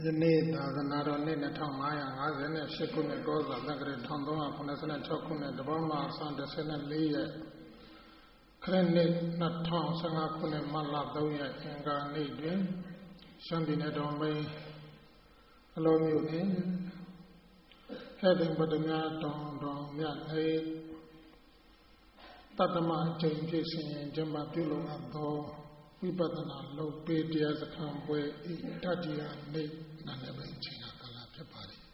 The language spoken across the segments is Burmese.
ယနေ့သာသနာတော်နှစ်2558ခုနှစ်ကောဇာတက္ကရာ1386ခုနှစ်တဘောမှာဆန်14ရက်ခရစ်နှစ်2015ခုနှစ်မလ3ရက်အင်္ဂါနေ့တွင်ရှမ်းပြည်နယ်တော်မိန်အလုံးမြို့တွင်ဟဲ့တင်ပဒမြတော်မြတ်နေတတမအကျင့်ဖြစ်စဉ်ကျမပြုလုပ်အပ်သောဝိပဿနာလုပ်ပေးတရားစခန်းပွဲဤတတိယနေ့နာမည်ပဲချိန်ကာလဖြစ်ပါလေ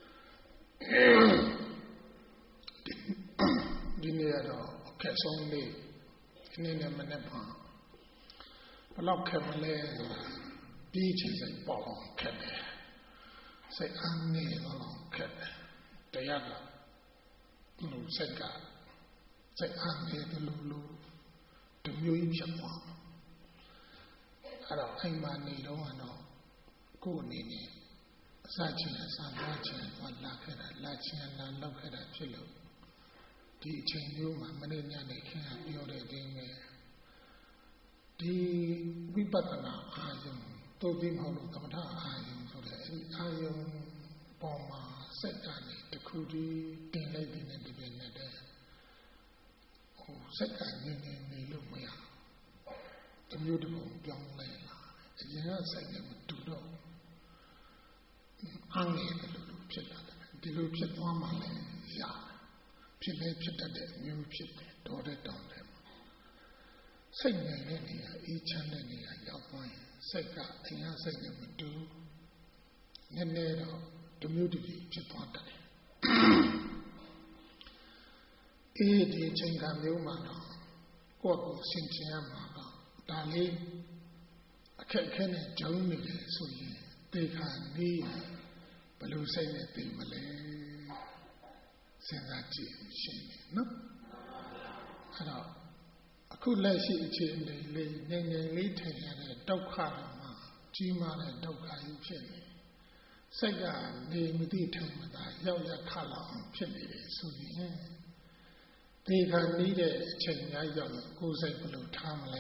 ဒီနေ့ကတော့အခက်ဆုံးနေ့ဒီနေ့နဲ့မနေ့ကဘလောက်ခက်မလဲပြီးချင်စိတ်ပေါ့အောင်ခက်တယ်စိတ်အားနေတော့ခက်တယ်တရားကလူစိတ်ကစိတ်အားနေတယ်လို့တမျိုးကြီးဖြစ်သွားအဲ့တော့အိမ်မှာနေတော့ကိုယ်အနေနဲ့အစချင်းအစသွားချင်းသွားလာခဲ့တာလာချင်းလာလောက်ခဲ့တာဖြစ်လို့ဒီအချိန်မျိုးမှာမနေ့ညနေခင်းကပြောတဲ့အချိန်ပဲဒီဝိပဿနာအာယုံတိုးပြီးမဟုတ်လို့သမထအာယုံဆိုတဲ့အဲဒီအာယုံပေါ်မှာစက်ကနေတခုတည်းတင်လိုက်တဲ့တပြည့်နဲ့တည်းစက်ကနေနေလို့မရတမျိုးတစ်ပုံပြောင်းလဲလာအရင်ကစိုက်နေမတူတော့အငြင်းတယ်လို့ဖြစ်လာတယ်ဒီလိုဖြစ်သွားမှလည်းရဖြစ်လဲဖြစ်တတ်တဲ့မျိုးဖြစ်တယ်တော်တဲ့တောင်းတယ်စိတ်နေတဲ့နေရာအေးချမ်းတဲ့နေရာရောက်သွားရင်စိတ်ကအရင်ကစိတ်နဲ့မတူနည်းနည်းတော့တမျိုးတည်းဖြစ်သွားတယ်ဒီချိန်ကမျိုးမှာတော့ကိုယ့်ကိုရှင်းချင်ရမှာတော့ဒါလေးအခက်အခဲနဲ့ကြုံနေတယ်ဆိုရင်တေခါနေဘယ်လိုစိတ်နဲ့သိမလဲစဉ်းစားကြည့်ရှင်းနေနော်အဲ့တော့အခုလက်ရှိအခြေအနေလေးငြိမ်ငြိမ်လေးထိုင်ရတဲ့ဒုက္ခမှာကြီးမားတဲ့ဒုက္ခကြီးဖြစ်နေစိတ်ကနေမသိထိုင်မသာရောက်ရခလာအောင်ဖြစ်နေတယ်ဆိုရင်ဒီကနေ့တဲ့အချိန်များရောက်ရင်ကိုယ်စိတ်ဘယ်လိုထားမလဲ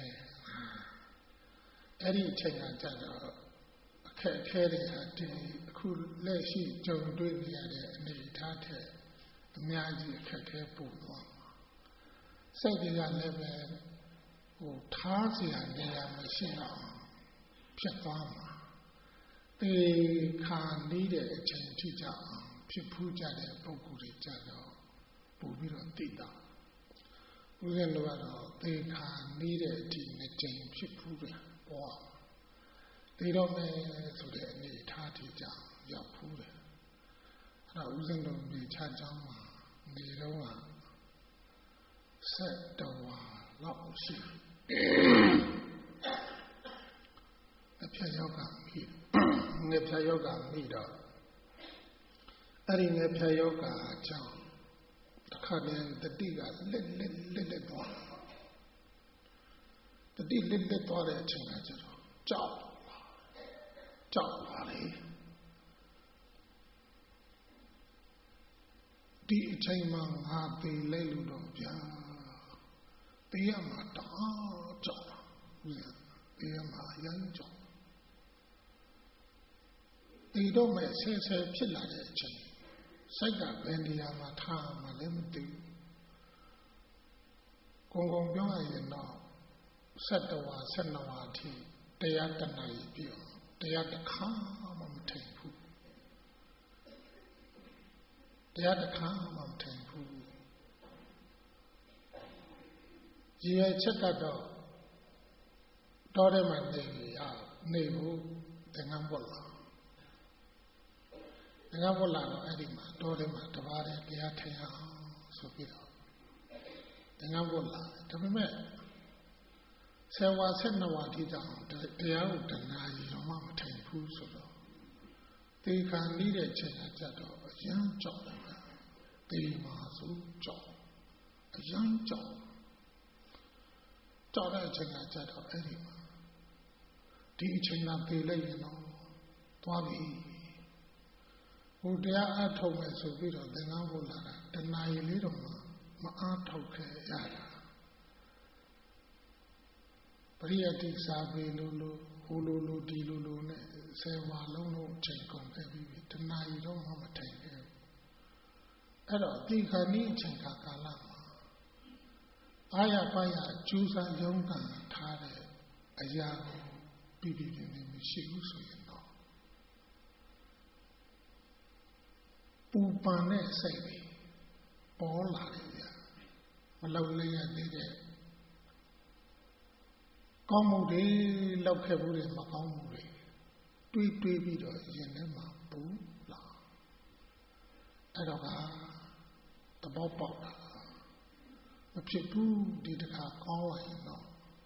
အဲ့ဒီအချိန်ကကြတော့အခက်အခဲတွေဟာဒီအခုလက်ရှိကြုံတွေ့နေရတဲ့အနေအထားထက်အများကြီးအခက်အခဲပိုသွားမှာစိတ်တွေကလည်းပဲထားစရာနေရာမရှိတော့ဖြစ်သွားမှာဒီခါနေတဲ့အချိန်ထိကြအောင်ဖြစ်ဖူးကြတဲ့ပုဂ္ဂိုလ်တွေကြတော့ပို့ပြီးတော့သိတာဦးဇင်းတို့ကတော့သေခါနေတဲ့အထိနှစ်ကြိမ်ဖြစ်ဖူးတယ်ပေါ့ဒီတော့မယ်ဆိုတဲ့အနေထားထိကြရောက်ဖူးတယ်အဲ့တော့ဦးဇင်းတို့မြေချကြောင်းမှာနေတော့ဆက်တော်လောက်ရှိအဖြတ်ယောဂမိငယ်ဖြတ်ယောဂမိတော့အဲ့ဒီငယ်ဖြတ်ယောဂအကြောင်းတစ်ခါတည်းတတိကလက်သွားတတိလက်သွားတဲ့အချိန်ကကျတော့ကြောက်ပါလေဒီအချိန်မှာငါသိလိုက်လို့တော့ဗျာသိရမှာတော့ကြောက်ဦးသိရမှာရမ်းကြောက်ဒီတော့မဲ့ဆဲဖြစ်လာတဲ့အချိန်စိတ်ကဘယ်နေရာမှာထားမှလည်းမသိဘူးကုံပြောရရင်တော့7ဝါ12ဝါအထိတရားတဏှာကြီးပြည့်တရားတစ်ခါမှမထိန်ဘူးတရားတစ်ခါမှမထိန်ဘူးရည်ရချက်ကတော့တော်တယ်မှနေဖို့သင်္ကန်းပွက်လာသင်္ကန်းပွက်လာတော့အဲ့ဒီမှာတော်တယ်မှတပါးတည်းတရားထိုင်အောင်ဆိုပြီးတော့သင်္ကန်းပွက်လာဒါပေမဲ့10ဝါ12ဝါထိတောင်တရားကိုတဏှာကြီးတော့မှမထိုင်ဘူးဆိုတော့တေခါနေတဲ့ချိန်ကကြတော့အရန်ကြောက်တယ်တေမာဆိုကြောက်အရန်ကြောက်တဲ့အချိန်ကကြတော့အဲ့ဒီမှာဒီအချိန်ကပြေးလိုက်ရင်တော့သွားပြီဟိုတရားအထုတ်မယ်ဆိုပြီးတော့သင်္ကန်းဖို့လာတာတဏှာကြီးလေးတော့မအားထုတ်ခဲ့ရတာပရိယတိစာပေလိုဟိုလိုဒီလိုနဲ့ 10 ဝါလုံးလုံးအချိန်ကုန်ခဲ့ပြီတနာရီတော့မှမထိုင်ခဲ့ဘူးအဲ့တော့ဒီခါနီးအချိန်ကာလမှာအာရပါရကျူးစာရုံးကန်ထားတဲ့အရာကိုပြပြပြပြမရှိဘူးဆိုရင်တော့ပူပန်တဲ့စိတ်တွေပေါ်လာတယ်ဗျာမလောက်လည်းရသေးတဲ့ကောင်းမှုတွေလောက်ခဲ့မှုတွေမကောင်းမှုတွေတွေးပြီးတော့ရင်ထဲမှာပူလာအဲ့တော့ကသဘောပေါက်တာမဖြစ်ဘူးဒီတခါကောင်းလာရင်တော့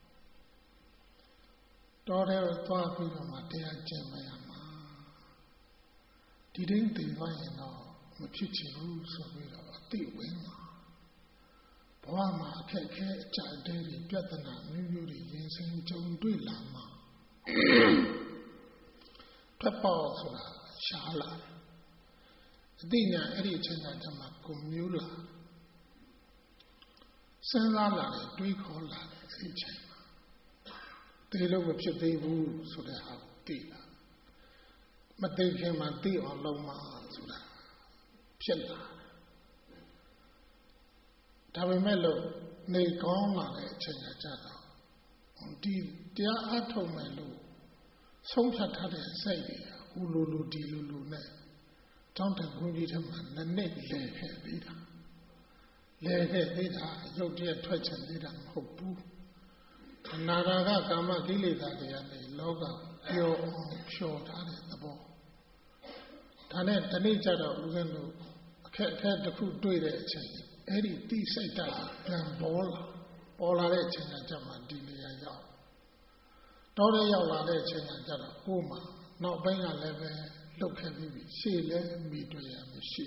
တော်တယ်သွားပြီးတော့မှတရားကျင့်မရမှာဒီတိုင်းတည်သွားရင်တော့မဖြစ်ချင်ဘူးဆိုပြီးတော့အသိဝင်လာဘဝမှာအခက်အခဲအကြအတဲတွေပြဿနာမျိုးတွေရင်ဆိုင်ကြုံတွေ့လာမှာဖတ်ပေါ်ဆိုတာရှားလာအသိဉာဏ်အဲ့ဒီအချိန်ကတည်းကကိုမျိုးလာစဉ်းစားလာတယ်တွေးခေါ်လာတယ်အဲ့ဒီအချိန်မှာတေလို့မဖြစ်သေးဘူးဆိုတဲ့ဟာသိလာမသိခင်မှာသိအောင်လုပ်မှာဆိုတာဖြစ်လာဒါပေမဲ့လို့နေကောင်းလာတဲ့အချိန်ကကြတော့ဒီတရားအထုတ်မယ်လို့ဆုံးဖြတ်ထားတဲ့စိတ်တွေဟူလိုဒီလိုနဲ့တောင်းတခွင့်ကြီးထက်မှနှစ်နှစ်လဲခဲ့သေးတာရုပ်တရက်ထွက်ချင်သေးတာမဟုတ်ဘူးအနာဂတ်ကာမကိလေသာတွေကနေလောကပျော်အောင်ဖြော်ထားတဲ့သဘောဒါနဲ့ဒီနေ့ကျတော့ဦးဇင်းတို့အခက်အခဲတစ်ခုတွေ့တဲ့အချိန်အဲ့ဒီတိစိတ်ဓာတ်ပြန်ပေါ်လာတဲ့အချိန်ကကြမှာဒီနေရာရောက်တော်တဲ့ရောက်လာတဲ့အချိန်ကကြတော့ကိုယ်မှာနောက်ပိုင်းကလည်းပဲလှုပ်ခဲ့ပြီးရှေ့လည်းမိတွေ့ရမရှိ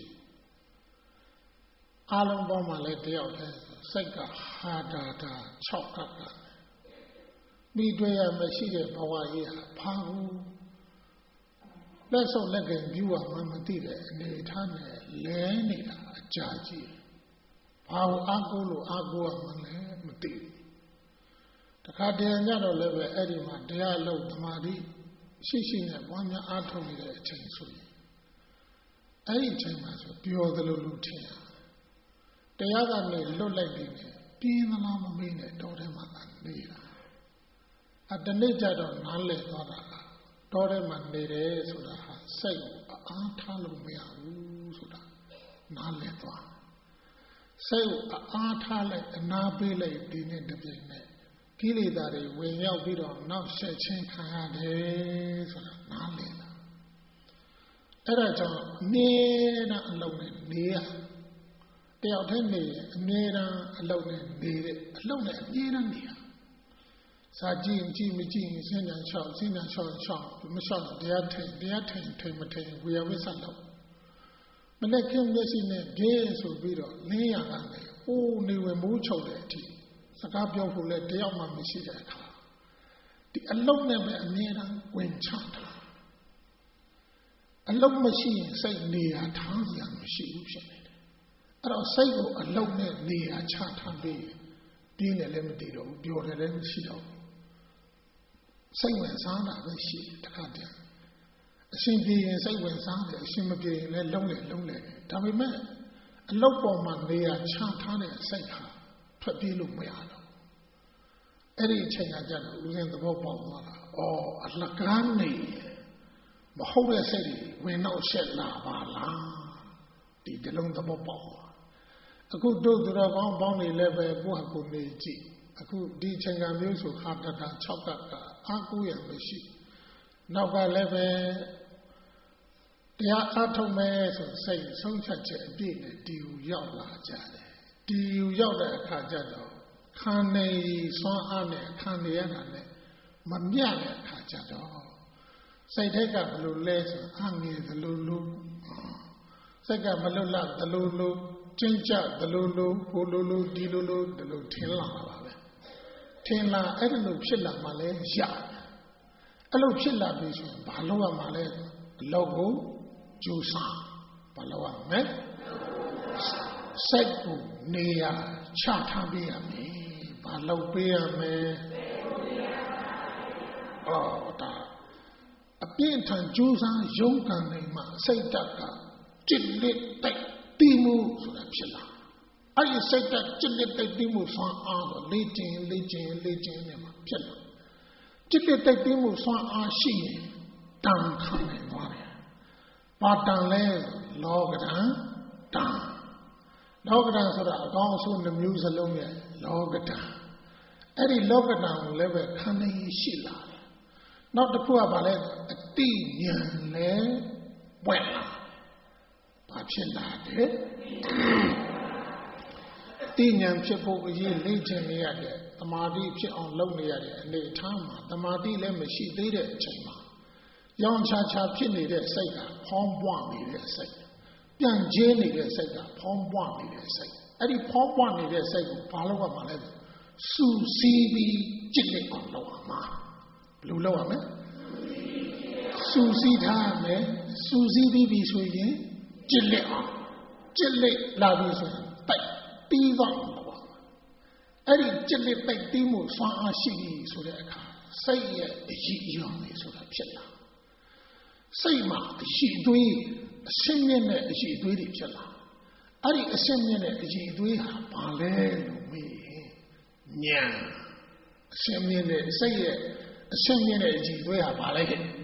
အားလုံးပေါင်းမှလည်းတယောက်တည်းစိတ်ကဟာတာ6ကပ်ကမိတွေ့ရမရှိတဲ့ဘဝကြီးဟာဘာဘူးလက်ဆုံးလက်ကင်ပြူရမှမသိတဲ့အနေထားနဲ့လဲနေတာအကြာကြီးဘာလို့အားကိုးလို့အားကိုးရမှလည်းမသိဘူးတခါတည်းညတော့လည်းပဲအဲ့ဒီမှာတရားလုံးသမာဓိရှိနဲ့ပွားများအားထုတ်နေတဲ့အချိန်ဆိုရင်အဲ့ဒီအချိန်မှာဆိုပျော်သလိုလိုထင်ရတရားကနေလွတ်လိုက်ပြီးပြင်းသလားမမေးနဲ့တော်ထဲမှာနေတာတနေ့ကျတော့နားလည်သွားတာတော်ထဲမှာနေတယ်ဆိုတာဟာစိတ်အားထားလို့မရဘူးဆိုတာနားလည်သွားစိတ်အားထားလိုက်အနာပေးလိုက်ဒီနေ့တပြိုင်နဲ့ကိလေသာတွေဝင်ရောက်ပြီးတော့နောက်ဆက်ချင်းခံရတယ်ဆိုတာနားလည်တာအဲ့ဒါကြောင့်အမြဲတမ်းအလုံးနဲ့နေရတယောက်တည်းနေရင်အမြဲတမ်းအလုံးနဲ့နေတဲ့အလုံးနဲ့အမြဲတမ်းနေရစာကြည့်မကြည့်စဉ်းညာလျှောက်မလျှောက်တရားထိန်မထိန်ဝေယဝိသလောက်မနဲ့ခင်းမျက်စိနဲ့ဂေးဆိုပြီးတော့လင်းရတာလေဟိုးနေဝင်မိုးချုပ်တဲ့အထိစကားပြောဖို့လည်းတယောက်မှမရှိတဲ့အခါဒီအလုံးနဲ့ပဲအမြဲတမ်းဝင်ချတာအလုံးမရှိရင်စိတ်နေရာထားစရာမရှိဘူးဖြစ်နေတယ်အဲ့တော့စိတ်ကိုအလုံးနဲ့နေရာချထားပြီးပြင်းတယ်လည်းမတည်တော့ဘူးပျော်တယ်လည်းမရှိတော့ဘူးစိတ်ဝင်စားတာပဲရှိတခါတည်းအရှင်ပြေရင်စိတ်ဝင်စားတယ်အရှင်မပြေရင်လည်းလုံးလေဒါပေမဲ့အလုံးပေါ်မှာနေရာချထားတဲ့စိတ်ဟာထွက်ပြေးလို့မရတော့အဲ့ဒီအချိန်ကကြတော့ဦးဇင်းသဘောပေါက်သွားတာအလကားနေမဟုတ်တဲ့စိတ်တွေဝင်တော့ရှက်လာပါလားဒီလုံးသဘောပေါက်အခုတို့သူတော်ကောင်းပေါင်းနေလည်းပဲကိုယ့်ဟာကိုယ်နေကြည့်အခုဒီအချိန်ကမျိုးဆိုဟာတတာ6ကပ်ကအားကိုးရမရှိနောက်ကလည်းပဲတရားအားထုတ်မယ်ဆိုစိတ်ဆုံးဖြတ်ချက်အပြည့်နဲ့ဒီဟူရောက်လာကြတယ်ဒီဟူရောက်တဲ့အခါကျတော့ခံနေစွမ်းအားနဲ့ခံနေရတာနဲ့မမြတ်တဲ့အခါကျတော့စိတ်ထက်ကဘယ်လိုလဲဆိုအငယ်သလိုလိုစိတ်ကမလွတ်လပ်သလိုလိုကျင့်ကြသလိုလိုဟိုလိုလိုဒီလိုလိုဒီလိုထင်လာပါပဲထင်လာအဲ့ဒါလိုဖြစ်လာမှလဲရအဲ့လိုဖြစ်လာပြီဆိုရင်ဘာလုပ်ရမှာလဲအလောက်ကိုကြိုးစားဘာလုပ်ရမလဲစိတ်ကိုနေရာချထားပေးရမယ်ဘာလုပ်ပေးရမယ်ဒါအပြင်းထန်ကြိုးစားရုန်းကန်နေမှစိတ်ဓာတ်ကจิตလက်တိုက်တီးမှုဆိုတာဖြစ်လာအဲ့ဒီစိတ်ဓာတ်จิตလက်တိုက်တီးမှုဆွမ်းအားကိုလေ့ကျင့်နေမှာဖြစ်လာจิตလက်တိုက်တီးမှုဆွမ်းအားရှိရင်တန်ခံနိုင်သွားတယ်ပါတန်လဲလောကဓာတ်တန်လောကဓာတ်ဆိုတာအကောင်းအဆိုးနှမျိုးစလုံးရဲ့လောကဓာတ်အဲ့ဒီလောကဓာတ်ကိုလည်းပဲခံနိုင်ရှိလာတယ်နောက်တစ်ခုကဘာလဲအတိဉာဏ်လဲပွင့်လာဘာဖြစ်လာတယ်အတိဉာဏ်ဖြစ်ဖို့အရေးလေ့ကျင့်နေရတယ်တမာတိဖြစ်အောင်လုပ်နေရတဲ့အနေအထားမှာတမာတိလည်းမရှိသေးတဲ့အချိန်မှာရောင်ချာဖြစ်နေတဲ့စိတ်ကဖောင်းပွားနေတဲ့စိတ်ပြန်ကျင်းနေတဲ့စိတ်ကဖောင်းပွားနေတဲ့စိတ်အဲ့ဒီဖောင်းပွားနေတဲ့စိတ်ကိုဘာလို့ကမှလဲစူစီးပြီးจิตလက်အောင်လုပ်ရမှာဘယ်လိုလုပ်ရမလဲစူစီးထားမယ်စူစီးပြီးပြီဆိုရင်จิตလက်အောင်จิตလက်လာပြီဆိုရင်တိုက်တီးသွားမှာပါအဲ့ဒီจิตလက်တိုက်တီးမှုဆွမ်းအားရှိပြီဆိုတဲ့အခါစိတ်ရဲ့အရည်အရောင်တွေဆိုတာဖြစ်လာစိတ်မှာအရှိသွေးအရှင်းမြင့်တဲ့အရှိသွေးတွေဖြစ်လာအဲ့ဒီအရှင်းမြင့်တဲ့အရှိသွေးဟာဘာလဲလို့မေးဉာဏ်အရှင်းမြင့်တဲ့စိတ်ရဲ့အရှင်းမြင့်တဲ့အရှိသွေးဟာဘာလဲအဲ့ဒီ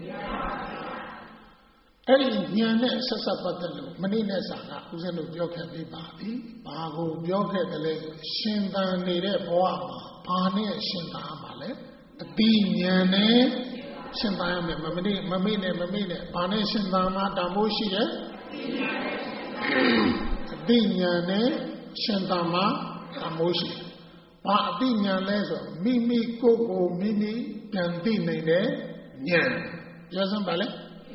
ဉာဏ်နဲ့ဆက်ဆက်ပတ်သက်လို့မနေ့နဲ့စာကဦးဇင်းတို့ပြောခဲ့ပြီးပါပြီဘာကိုပြောခဲ့တယ်လဲရှင်သန်နေတဲ့ဘဝမှာဘာနဲ့ရှင်သန်မှာလဲအတိဉာဏ်နဲ့ရှင်သန်ရမယ်မမေ့နဲ့ဘာနဲ့ရှင်သန်မှာတန်ဖိုးရှိတယ်အတိဉာဏ်နဲ့ရှင်သန်မှာတန်ဖိုးရှိတယ်ဘာအတိဉာဏ်လဲဆိုမိမိကိုယ်ကိုမိမိပြန်သိနေတဲ့ဉာဏ်ပြောစမ်းပါလေ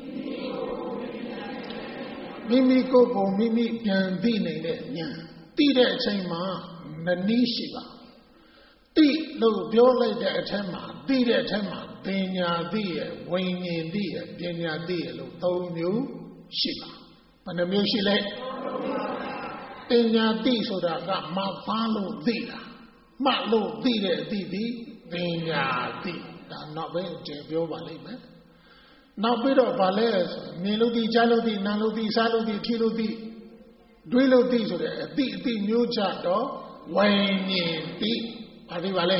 မိမိကိုယ်ကိုမိမိပြန်သိနေတဲ့ဉာဏ်သိတဲ့အချိန်မှာနနည်းရှိပါသိလို့ပြောလိုက်တဲ့အထက်မှာသိတဲ့အထက်မှာပညာသိရဲ့ဝိညာဉ်သိရဲ့ပညာသိရဲ့လို့၃မျိုးရှိပါဘယ်နှမျိုးရှိလဲပညာသိဆိုတာကမှတ်သားလို့သိတာမှတ်လို့သိတဲ့အသိသည်ပညာသိဒါနောက်ပဲကျေပြောပါလိမ့်မယ်နောက်ပြီးတော့ဗာလဲဆိုမြင်လို့သိကြားလို့သိနားလို့သိစားလို့သိထိလို့သိတွေးလို့သိဆိုတဲ့အသိမျိုးကြတော့ဝိညာဉ်သိဘာသိပါလဲ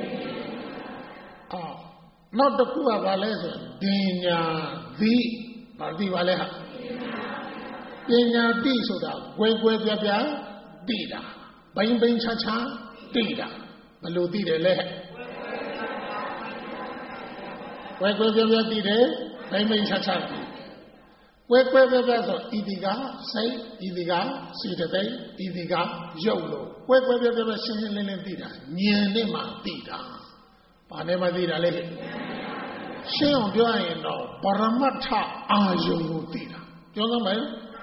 နောက်တစ်ခုကဘာလဲဆိုပညာသိဘာသိပါလဲဟာပညာသိဆိုတာကွဲကွဲပြားပြားသိတာဘိမ့်ခြားခြားသိတာဘယ်လိုသိတယ်လဲကွဲကွဲပြားပြားသိတယ်ဘိမ့်ခြားခြားသိကွဲကွဲပြားပြားဆိုဤဒီကစိတ်ဤဒီကစေတသိက်ဤဒီကရုပ်လို့ကွဲကွဲပြားပြားရှင်းရှင်းလင်းလင်းသိတာဉာဏ်နဲ့မှသိတာဘာနဲ့မှသိတာလဲရှင်းအောင်ပြောရရင်တော့ပရမတ္ထအာယုံကိုသိတာပြောသမယ်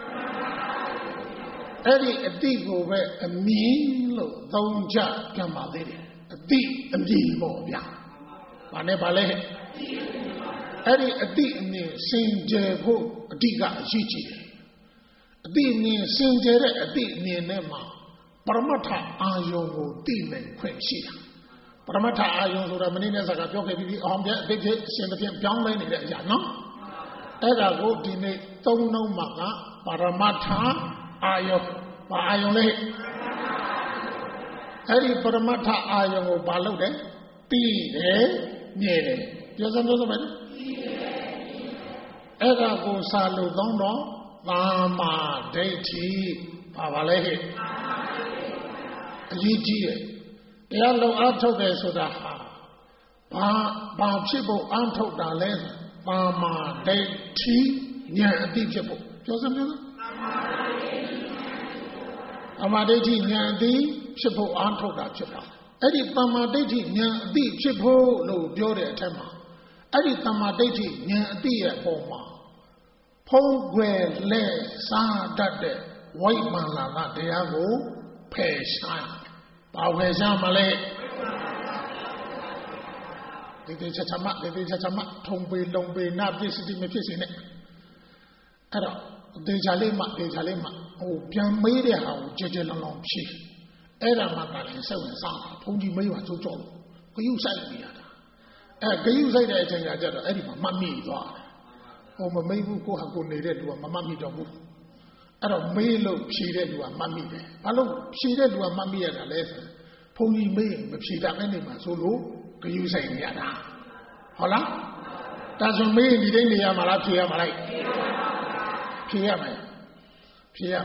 အဲ့ဒီအတိကိုပဲအမြင်လို့သုံးကြပြန်ပါသေးတယ်အတိအမြင်ပေါ့ဗျာဘာနဲ့ပါလဲအဲ့ဒီအတိအမြင်စင်ကြယ်ဖို့အဓိကအရေးကြီးတယ်အတိအမြင်စင်ကြယ်တဲ့အတိအမြင်နဲ့မှာပရမတ္ထအာယုံကိုသိနိုင်ခွင့်ရှိတာပရမတ္ထအာယုံဆိုတာမနေ့ကစကားပြောခဲ့ပြီးအောင်ပြအတိတ်အရှင်တစ်ပြင်းပြောင်းလဲနေတဲ့အရာနော်အဲ့ဒါကိုဒီနေ့သုံးလုံးမှာကပရမတ္ထအာယုံဘာအာယုံလဲအဲ့ဒီပရမတ္ထအာယုံကိုဘာလုပ်တယ်သိတယ်မြင်တယ်ပြောစမ်းမယ်အဲ့ဒါကိုစာလို့သုံးတော့သာမာဒိဋ္ဌိဘာလဲဟဲ့အရေးကြီးတယ်တရားလုံးအားထုတ်တယ်ဆိုတာဟာဘာဖြစ်ဖို့အားထုတ်တာလဲသာမာဒိဋ္ဌိဉာဏ်အသိဖြစ်ဖို့ပြောစမ်းသာမာဒိဋ္ဌိဉာဏ်အသိဖြစ်ဖို့အားထုတ်တာဖြစ်တာအဲ့ဒီသာမာဒိဋ္ဌိဉာဏ်အသိဖြစ်ဖို့လို့ပြောတဲ့အထက်မှာအဲ့ဒီသာမာဒိဋ္ဌိဉာဏ်အသိရဲ့ပုံမှာဖုံးကွယ်လဲစားတတ်တဲ့ဝိမာန်လာကတရားကိုဖယ်ရှားဘာဖယ်ရှားမလဲဒီချာချမထုံပေလုံပေနာပစ္စည်းမဖြစ်စေနဲ့အဲ့တော့ဒေချာလေးမှဟိုပြန်မေးတဲ့ဟာကိုကြဲလောင်ဖြေအဲ့ဒါမှကလည်းစိတ်ဝင်စားတာဘုန်းကြီးမေးပါကြောလို့ဂယုစိုက်နေရတာဂယုစိုက်တဲ့အချိန်ကကျတော့အဲ့ဒီမှာမှတ်မိသွားတယ်မမေးဘူးကိုဟာကိုနေတဲ့လူကမမှတ်မိတော့ဘူးအဲ့တော့မေးလို့ဖြေတဲ့လူကမှတ်မိတယ်ဘာလို့ဖြေတဲ့လူကမှတ်မိရတာလဲဆိုဘုန်းကြီးမေးရင်မဖြေတတ်တဲ့နေမှာဆိုလို့ဂယုဆိုင်နေရတာဟုတ်လားဒါဆိုမေးရင်ဒီတိုင်းနေရမှာလားဖြေရမှာလိုက်ဖြေရမယ်ဖြေ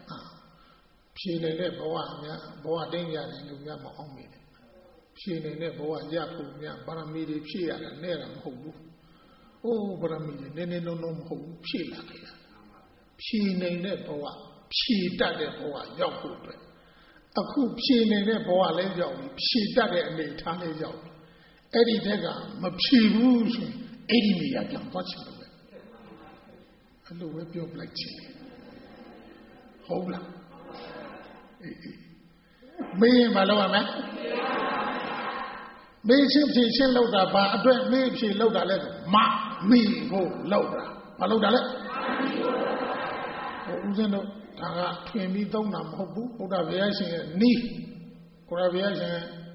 နေတဲ့ဘဝများဘဝတင်းရတယ်လူများမအောင်မိတယ်ဖြေနေတဲ့ဘဝရဖို့များပါရမီတွေဖြည့်ရတာနဲ့တာမဟုတ်ဘူးပါရမီတွေနည်းနည်းလုံးလုံးမဟုတ်ဘူးဖြည့်လာခဲ့ရဖြေနေတဲ့ဘဝဖြေတတ်တဲ့ဘဝရောက်ဖို့အတွက်အခုဖြေနေတဲ့ဘဝလည်းရောက်ပြီဖြေတတ်တဲ့အနေထားလည်းရောက်ပြီအဲ့ဒီတက်ကမဖြေဘူးဆိုရင်အဲ့ဒီနေရာပြန်သွားချင်လို့ပဲအဲ့လိုပဲပြောပလိုက်ချင်တယ်ဟုတ်လားမေးရင်မလုပ်ရမယ်မေးချင်းဖြေချင်းလောက်တာဘာအတွက်မေးဖြေလောက်တာလဲမိဖို့လောက်တာမလောက်တာလဲဦးဇင်းတို့ဒါကထွင်ပြီးသုံးတာမဟုတ်ဘူးဘုရားဘုရားရှင်ရဲ့နီးဘုရားဘုရားရှင်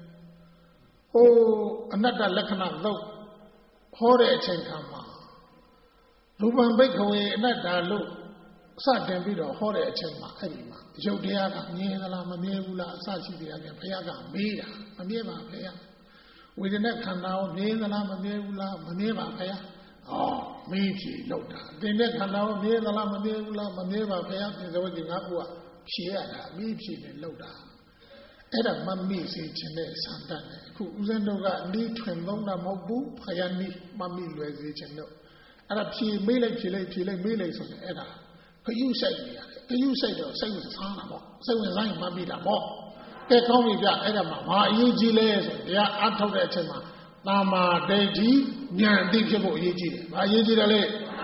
အနတ္တလက္ခဏာလို့ဟောတဲ့အချိန်ခါမှာရူပံဘိက္ခဝေအနတ္တလို့စတင်ပြီးတော့ဟောတဲ့အချိန်မှာအဲ့ဒီမှာရုပ်တရားကမြင်သလားမမြင်ဘူးလားအစရှိတရားကဘုရားကမေးတာမမြင်ပါဘုရားဝေဒနာခန္ဓာကိုမြင်သလားမမြင်ဘူးလားမမြင်ပါဘုရားမေးဖြေလောက်တာသင်တဲ့ခန္ဓာကိုမြင်သလားမမြင်ဘူးလားမမြင်ပါဘုရားသင်စဝတ်ကြီးငါ့ကိုဖြေရတာမေးဖြေနဲ့လောက်တာအဲ့ဒါမမေ့စေခြင်းနဲ့စံတတ်တယ်အခုဦးဇင်းတို့ကနီးထွင်သုံးတာမဟုတ်ဘူးဘုရားနီးမမေ့လွယ်စေခြင်းတို့အဲ့ဒါဖြေမေးလိုက်မေးလိုက်ဆိုရင်အဲ့ဒါခရုစိုက်နေရတယ်ခရုစိုက်တော့စိတ်ဝင်စားတာပေါ့စိတ်ဝင်စားရင်မမေ့တာပေါ့ကဲကောင်းပြီဗျအဲ့ဒါမှဘာအရေးကြီးလဲဆိုတရားအထုတ်တဲ့အချိန်မှာသမ္မာဒိဋ္ဌိဉာဏ်အသိဖြစ်ဖို့အရေးကြီးတယ်။ဘာအရေးကြီးတယ်လဲ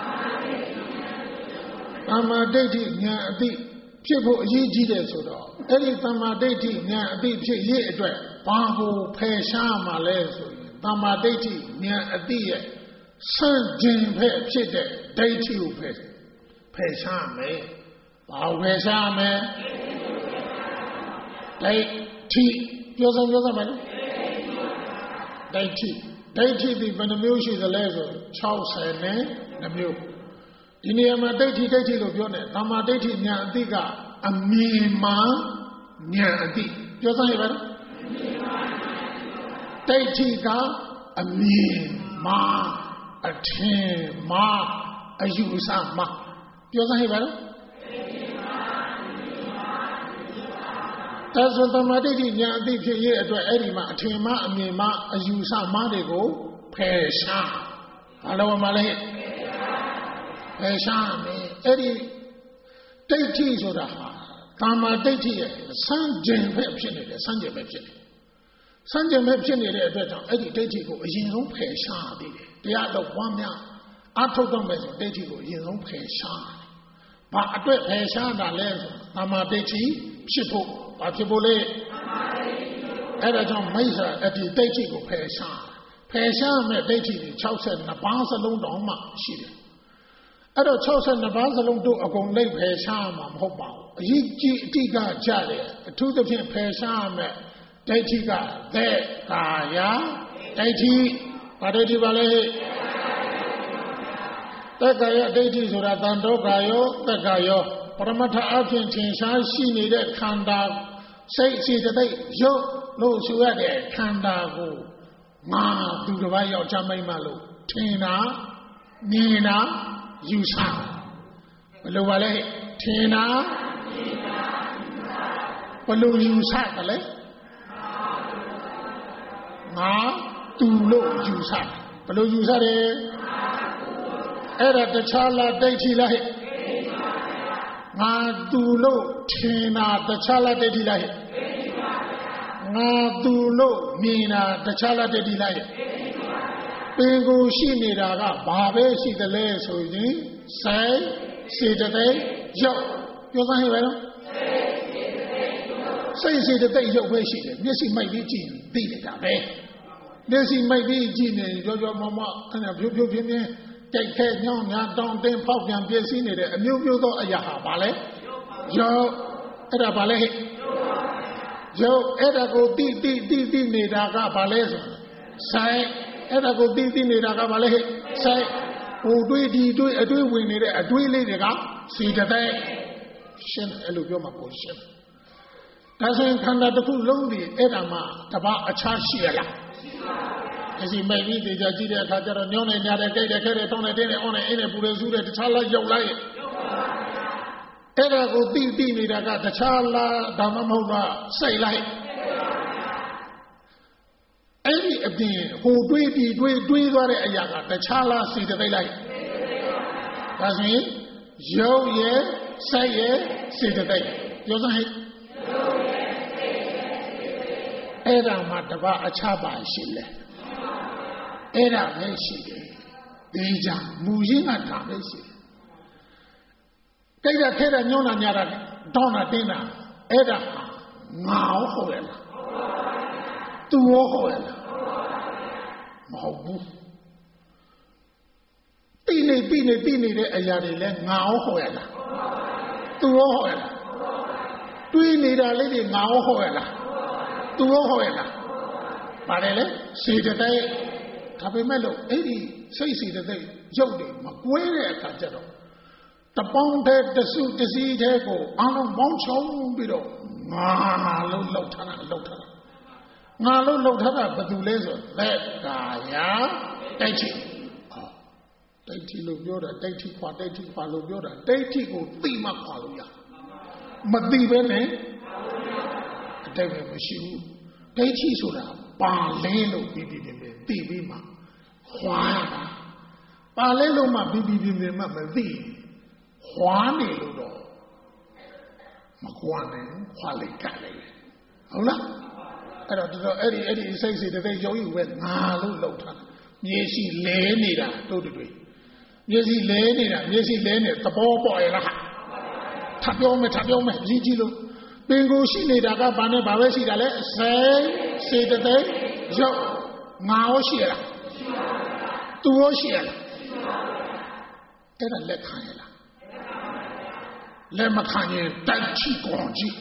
။သမ္မာဒိဋ္ဌိဉာဏ်အသိဖြစ်ဖို့အရေးကြီးတယ်ဆိုတော့အဲ့ဒီသမ္မာဒိဋ္ဌိဉာဏ်အသိဖြစ်ရေးအတွက်ဘာကိုဖယ်ရှားမှလဲဆိုရင်သမ္မာဒိဋ္ဌိဉာဏ်အသိရဲ့စံကျင်ဖက်ဖြစ်တဲ့ဒိဋ္ဌိကိုဖယ်ရှားမယ်။ဘာကိုဖယ်ရှားမယ်။ဒိဋ္ဌိပြောစမ်းမယ်နော်ဒိဋ္ဌိဒီဘယ်နှမျိုးရှိသလဲဆို60နဲ့မျိုးဒီနေရာမှာဒိဋ္ဌိလို့ပြောတယ်သမ္မာဒိဋ္ဌိဉာဏ်အသိကအမြင်မှဉာဏ်အသိပြောစမ်းရပါလားဒိဋ္ဌိကအမြင်မှအထင်မှအယူအဆမှပြောစမ်းရပါလားဒါဆိုသမ္မာဒိဋ္ဌိဉာဏ်အသိဖြစ်ရဲ့အတွက်အဲ့ဒီမှာအထင်မှအမြင်မှအယူဆမှတွေကိုဖယ်ရှားဘာလို့မလဲဖယ်ရှားမယ်အဲ့ဒီဒိဋ္ဌိဆိုတာဟာသမ္မာဒိဋ္ဌိရဲ့စံကျင်ပဲဖြစ်နေတယ်စံကျင်ပဲဖြစ်နေတဲ့အတွက်ကြောင့်အဲ့ဒီဒိဋ္ဌိကိုအရင်ဆုံးဖယ်ရှားသေးတယ်တရားတော့ပွားများအထုတ်တော့မယ်ဆိုဒိဋ္ဌိကိုအရင်ဆုံးဖယ်ရှားဘာအတွက်ဖယ်ရှားတာလဲဆိုသမ္မာဒိဋ္ဌိဖြစ်ဖို့ဘာဖြစ်ဖို့လဲအဲ့ဒါကြောင့်မိစ္ဆာအတ္တိဒိဋ္ဌိကိုဖယ်ရှားမဲ့ဒိဋ္ဌိတွေ62ပါးစလုံးတောင်မှရှိတယ်အဲ့တော့62ပါးစလုံးတို့အကုန်လိုက်ဖယ်ရှားမှာမဟုတ်ပါဘူးအရေးကြီးအတိကကြတယ်အထူးသဖြင့်ဖယ်ရှားမဲ့ဒိဋ္ဌိကသက်ကာယဒိဋ္ဌိဘာဒိဋ္ဌိပါလဲသက်ကာယဒိဋ္ဌိဆိုတာတန်တောကာယောသက်ကာယောပရမတ္ထအဖြစ်ထင်ရှားရှိနေတဲ့ခန္ဓာစိတ်စေတသိက်ရုပ်လို့ဆိုရတဲ့ခန္ဓာကိုငါသူတစ်ပါးယောက်ျားမိန်းမလို့ထင်တာမြင်တာယူဆဘယ်လိုပါလဲထင်တာဘယ်လိုယူဆတယ်လဲငါသူလို့ယူဆဘယ်လိုယူဆတယ်အဲ့ဒါတခြားလားဒိဋ္ဌိလားဟဲ့ငါသူလို့ထင်တာတခြားလားဒိဋ္ဌိလားဟဲ့ငါသူလို့မြင်တာတခြားလားဒိဋ္ဌိလားဟဲ့ပင်ကိုရှိနေတာကဘာပဲရှိတယ်လဲဆိုရင်စိတ်စေတသိက်ရုပ်ပြောစမ်းဟဲ့ပဲနော်စိတ်စေတသိက်ရုပ်ပဲရှိတယ်မျက်စိမိုက်ပြီးကြည့်ရင်သိနေတာပဲမျက်စိမိုက်ပြီးကြည့်နေကြောမမအဲ့ဒါဖြိုးပြင်းကြိုက်ခဲညောင်းညာတောင်းတင်းဖောက်ပြန်ပြည့်စည်နေတဲ့အမျိုးမျိုးသောအရာဟာဘာလဲရုပ်အဲ့ဒါဘာလဲဟဲ့ရုပ်အဲ့ဒါကိုတိနေတာကဘာလဲဆိုစိုက်အဲ့ဒါကိုတိနေတာကဘာလဲဟဲ့စိုက်ဟိုတွေးဒီတွေးအတွေးဝင်နေတဲ့အတွေးလေးတွေကစေတသိက်ရှင်းအဲ့လိုပြောမှာပုံရှင်းဒါဆိုရင်ခန္ဓာတစ်ခုလုံးဒီအဲ့ဒါမှတပါအခြားရှိရလားရှိပါဘူးအစီမဲ့ပြီးတေချာကြည့်တဲ့အခါကျတော့ညောင်းနေညာတဲ့ကြိုက်တဲ့ခဲတဲ့တောင်းတဲ့တင်းတဲ့အောင်းတဲ့အင်းတဲ့ပူတဲ့ဆူတဲ့တခြားလားရောက်လိုက်ရဲ့အဲ့ဒါကိုတိနေတာကတခြားလားဒါမှမဟုတ်လားစိတ်လိုက်အဲ့ဒီအပြင်ဟိုတွေးပြီးတွေးသွားတဲ့အရာကတခြားလားစေတသိက်လိုက်ဒါဆိုရင်ရုပ်ရဲ့စိတ်ရဲ့စေတသိက်ပြောစမ်းဟဲ့အဲ့ဒါမှတပါအခြားပါရှိလဲအဲ့ဒါပဲရှိတယ်ဒီကြောင့်မူရင်းကဒါပဲရှိတယ်ကြိုက်တာခဲတာညှိုးတာညာတာတောင်းတာတင်းတာအဲ့ဒါငါရောဟုတ်ရဲ့လားသူရောဟုတ်ရဲ့လားမဟုတ်ဘူးတိနေတဲ့အရာတွေလဲငါရောဟုတ်ရဲ့လားသူရောဟုတ်ရဲ့လားတွေးနေတာလေးတွေငါရောဟုတ်ရဲ့လားသူရောဟုတ်ရဲ့လားပါတယ်လေစေတသိက်ဒါပေမဲ့လို့အဲ့ဒီစိတ်စေတသိက်ရုပ်တွေမကွဲတဲ့အခါကျတော့တပေါင်းတဲ့တစုတစည်းတဲ့ကိုအားလုံးပေါင်းချုံပြီးတော့ငါလို့လှုပ်ထားတာငါလို့လှုပ်ထားတာဘာတူလဲဆိုသက်ကာယတိုက်ထိတိုက်ထိလို့ပြောတာတိုက်ထိခွာလို့ပြောတာတိုက်ထိကိုသိမှခွာလို့ရမသိပဲနဲ့အတိတ်ပဲမရှိဘူးဒိဋ္ဌိဆိုတာပါလဲလို့ပြီးသိပြီးမှခွာရတာပါလဲလို့မှပြီးမှမသိခွာနေလို့တော့မခွာနိုင်ခွာလိုက်ကလည်းဟုတ်လားအဲ့တော့အဲ့ဒီစိတ်စေတသိက်ရုပ်ယူပဲငါလို့လှုပ်ထားမျက်စိလဲနေတာတို့တွေ့မျက်စိလဲနေတာသဘောပေါက်ရလားထပ်ပြောမယ်ကြီးလို့ပင်ကိုရှိနေတာကဘာနဲ့ဘာပဲရှိတာလဲစိတ်စေတသိက်ရုပ်ငါရောရှိရလားရှိပါဘူးသူရောရှိရလားရှိပါဘူးအဲ့ဒါလက်ခံရလားလက်မခံရင်တိုက်ချိကုန်ကြည့်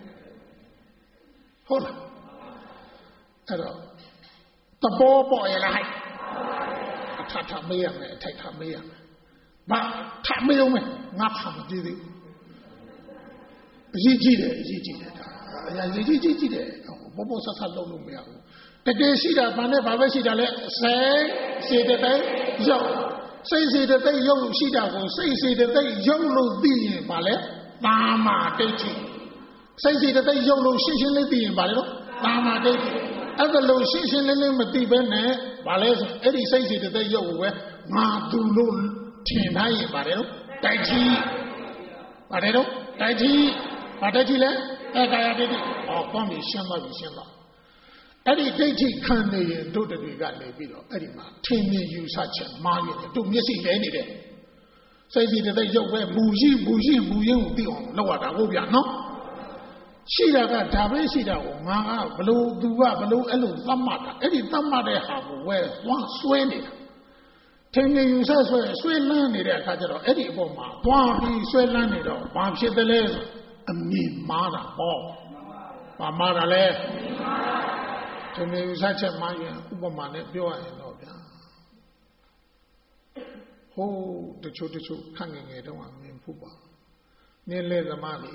ဟုတ်လားအဲ့တော့သဘောပေါက်ရလားအထမေးရမယ်အထိုက်ထမေးရမယ်ဘာထမေးအောင်မယ်ငါခါမကြည့်သေးဘူးအရေးကြီးတယ်ဒါအရာရေးကြီးတယ်ဘောဆဆလုံးလို့မရဘူးတကယ်ရှိတာဘာနဲ့ဘာပဲရှိတာလဲစိတ်စေတသိက်ရုပ်စိတ်စေတသိက်ရုပ်လို့ရှိတာကိုစိတ်စေတသိက်ရုပ်လို့သိရင်ဘာလဲသာမာဒိဋ္ဌိစိတ်စေတသိက်ရုပ်လို့ရှင်းလေးသိရင်ဘာလဲတော့သာမာဒိဋ္ဌိအဲ့ဒါလို့ရှင်းလေးမသိဘဲနဲ့ဘာလဲဆိုအဲ့ဒီစိတ်စေတသိက်ရုပ်ကိုပဲငါသူလို့ထင်ထားရင်ဘာလဲတော့ဒိဋ္ဌိဘာလဲတော့ဒိဋ္ဌိဘာဒိဋ္ဌိလဲကာယဒိဋ္ဌိကောင်းပြီရှင်းသွားအဲ့ဒီဒိဋ္ဌိခံနေရင်တို့တွေကနေပြီးတော့အဲ့ဒီမှာထင်မြင်ယူဆချက်မှားရင်တို့မျက်စိလဲနေတယ်စိတ်စီတဲ့ရုပ်ပဲမူရင်းကိုသိအောင်လုပ်ရတာဟုတ်ဗျာနော်ရှိတာကဒါပဲရှိတာကိုငါကဘလို့သူကဘလို့အဲ့လိုသတ်မှတ်တာအဲ့ဒီသတ်မှတ်တဲ့ဟာကိုဝဲသွားဆွဲနေတာထင်မြင်ယူဆဆွဲလန်းနေတဲ့အခါကျတော့အဲ့ဒီအပေါ်မှာသွားပြီးဆွဲလန်းနေတော့ဘာဖြစ်တယ်လဲအမြင်မှားတာပေါ့ဘာမှားတာလဲထင်မြင်ယူဆချက်မှားရင်ဥပမာနဲ့ပြောရရင်တော့ဗျာဟိုးတချို့ခန့်ငယ်တုန်းကမြင်ဖို့ပါနင်းလေသမားတွေ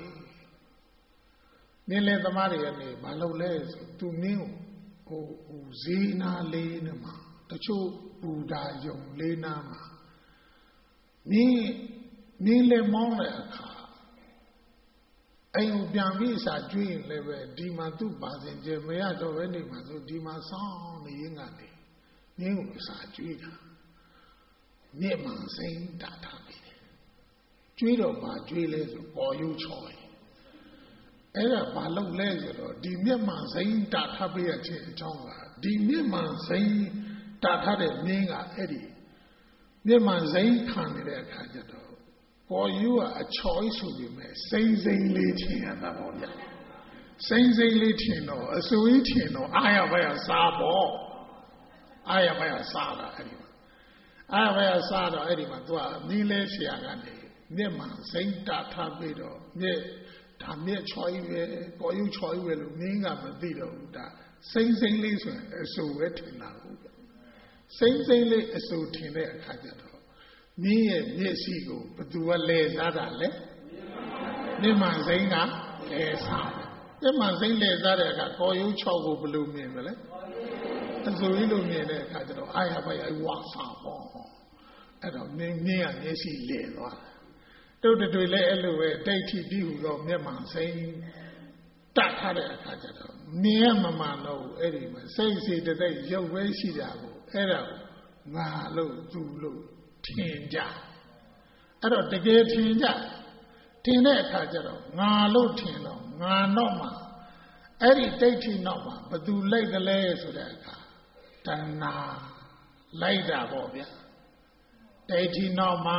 ကနေမလုပ်လဲဆိုသူနင်းကိုဟိုဇီနာလေးနဲ့မှာတချို့ဘူဒါယုံလေးနာမှာနင်းလေမောင်းတဲ့အခါအိမ်ကိုပြန်ပြီးစာကျွေးရင်လည်းပဲဒီမှာသူ့ပါစင်ကျမရတော့ပဲနေမှာဆိုဒီမှာဆောင်းနေရင်ကနေနင်းကိုစာကျွေးတာမြက်မှန်စိမ့်တာထားပြီကျွေးတော့မှကျွေးလဲဆိုပေါ်ရုပ်ချော်အဲ့ဒါဘာလို့လဲဆိုတော့ဒီမြက်မှန်စိမ့်တာထားပေးရခြင်းအကြောင်းကဒီမြက်မှန်စိမ့်တာထားတဲ့နင်းကအဲ့ဒီမြက်မှန်စိမ့်ခံနေတဲ့အခါကျတော့ပေါ်ရုပ်ကအချော်ဆိုပြီးမဲ့စိမ့်လေးထင်ရတာပေါ့ဗျာစိမ့်လေးထင်တော့အစွေးထင်တော့အာရဘယစားပေါ့အာရဘယစားတာအဲ့ဒီအဲ့ဘယ်စားတော့အဲ့ဒီမှာသူကနီးလဲဆရာကနေမြက်မှစိမ့်တာထားပြီးတော့မြက်ချော်ကြီးပဲပေါ်ရုပ်ချော်ကြီးပဲလို့နင်းကမသိတော့ဘူးဒါစိမ့်လေးဆိုရင်အဆူပဲထင်တာဟုတ်ဗျစိမ့်လေးအဆူထင်တဲ့အခါကျတော့မြင်းရဲ့မျက်စိကိုဘသူကလဲစားတာလဲမျက်မှန်စိမ်းကလဲစားမျက်မှန်စိမ်းလဲစားတဲ့အခါကော်ရိုး6ကိုဘယ်လိုမြင်မလဲအစိုးရလိုမြင်တဲ့အခါကျတော့အာရပါရဝါစာပေါ့အဲ့တော့မြင်းကမျက်စိလဲသွားတယ်တို့တွေလည်းအဲ့လိုပဲဒိဋ္ဌိပြီးဟူသောမျက်မှန်စိမ်းတတ်ထားတဲ့အခါကျတော့မြင်ရမမှန်တော့ဘူးအဲ့ဒီမှာစိတ်စီတသိက်ရုပ်ပဲရှိတာကိုအဲ့ဒါကိုငါလို့သူလို့ထင်ကြအဲ့တော့တကယ်ထင်ကြထင်တဲ့အခါကျတော့ငါလို့ထင်တော့ငါတော့မှအဲ့ဒီဒိဋ္ဌိနောက်မှာဘသူလိုက်တယ်လဲဆိုတဲ့အခါတဏှာလိုက်တာပေါ့ဗျာဒိဋ္ဌိနောက်မှာ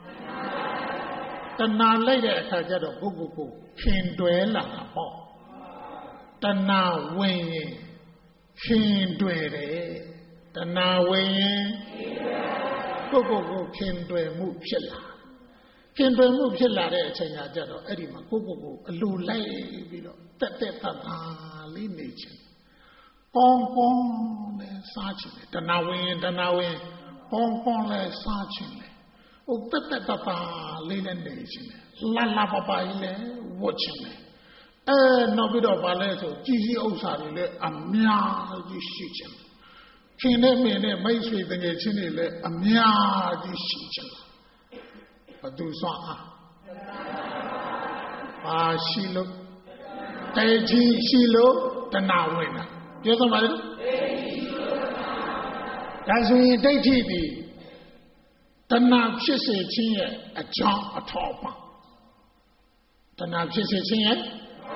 တဏှာလိုက်တဲ့အခါကျတော့ကိုခင်တွဲလာတာပေါ့တဏှာဝင်ရင်ခင်တွဲတယ်တဏှာဝင်ရင်ကိုခင်တွဲမှုဖြစ်လာခင်တွဲမှုဖြစ်လာတဲ့အချိန်ကကြတော့အဲ့ဒီမှာကိုအလိုလိုက်ပြီးတော့တက်တလေးနေချင်ပေါင်းနဲ့စားချင်တယ်တဏှာဝင်ရင်တဏှာဝင်ပေါင်းနဲ့စားချင်တယ်ဟိုတက်လေးနဲ့နေချင်တယ်လာပပကြီးလည်းဝတ်ချင်တယ်နောက်ပြီးတော့ဗာလဲဆိုကြီးဥစ္စာတွေလည်းအများကြီးရှိချင်ခင်နဲ့မင်းနဲ့မိတ်ဆွေတကယ်ချင်းတွေလည်းအများကြီးရှိချင်ဘသူစွမ်းအားပါရှိလို့တေကြီးရှိလို့တဏှာဝင်တာပြောသမားလေဒါဆိုရင်ဒိဋ္ဌိပြီးတဏှာဖြစ်စေခြင်းရဲ့အကြောင်းအထောက်အပံ့တဏှာဖြစ်စေခြင်းရဲ့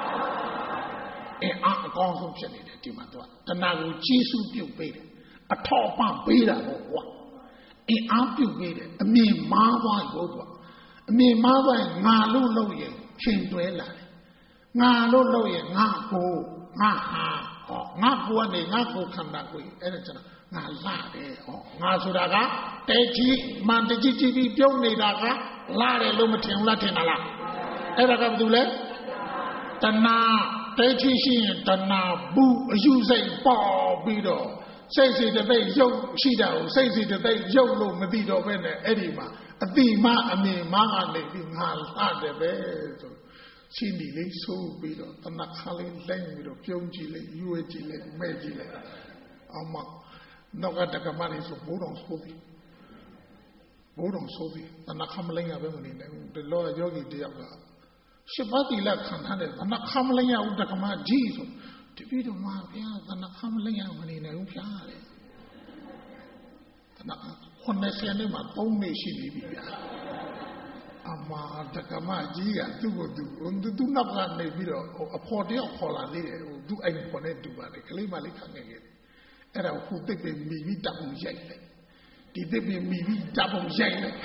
အကောင်းဆုံးဖြစ်နေတယ်ဒီမှာတော့တဏှာကိုကြီးစုပြုတ်ပေးတယ်အထောက်အပံ့ပေးတာပေါ့ကွာအားပြုတ်ပေးတယ်အမြင်မားသွားရောကွာအမြင်မားသွားရင်ငါလို့လုပ်ရင်ခင်တွဲလာတယ်ငါလို့လုပ်ရင်ငါကိုငါဟာငါကိုကနေငါကိုခန္ဓာကိုအဲ့ဒါကျတော့ငါလာတယ်ငါဆိုတာကတေကြီးမှန်တကြီးကြည့်ပြီးပြုံးနေတာကလာတယ်လို့မထင်ဘူးလားထင်တာလားအဲ့ဒါကဘာလို့လဲတဏှာတေကြီးရှိရင်တဏှာဘူးအယူစိတ်ပေါ်ပြီးတော့စိတ်စီတသိက်ရုပ်ရှိတာကိုစိတ်စီတသိက်ရုပ်လို့မသိတော့ဘဲနဲ့အဲ့ဒီမှာအတိမအမြင်မကနေပြီးငါလာတယ်ပဲဆိုရှင်းဒီလေးဆိုးပြီးတော့တဏှာခါလေးလိုက်ပြီးတော့ပြုံးကြည့်လိုက်ရွေးကြည့်လိုက်မဲ့ကြည့်လိုက်အမနောက်ကတက္ကမလေးဆိုဘိုးတော်ဆိုပြီးတဏှာခါမလိုက်ရပဲမနေနိုင်ဘူးဒီလောယောဂီတယောက်ကရှစ်ပါးတိလခံထားတယ်တဏှာခါမလိုက်ရဘူးတက္ကမကြီးဆိုတပည့်တော်မှာဘုရားတဏှာခါမလိုက်ရမနေနိုင်ဘူးဖျားတယ်တဏှာ90နှစ်မှာ3နှစ်ရှိနေပြီဗျာအမာတက္ကမကြီးကသူ့ကိုသူနောက်ကနေပြီးတော့အဖော်တယောက်ခေါ်လာသေးတယ်သူအဲ့ဖော်နဲ့တူပါတယ်ကလေးမလေးခံခဲ့တယ်အဲ့ဒါကိုသိပ်ပြီးမိပြီးတပ်ပုံရိုက်လိုက်ဒီသိပ်ပြီးမိပြီးတပ်ပုံရိုက်လိုက်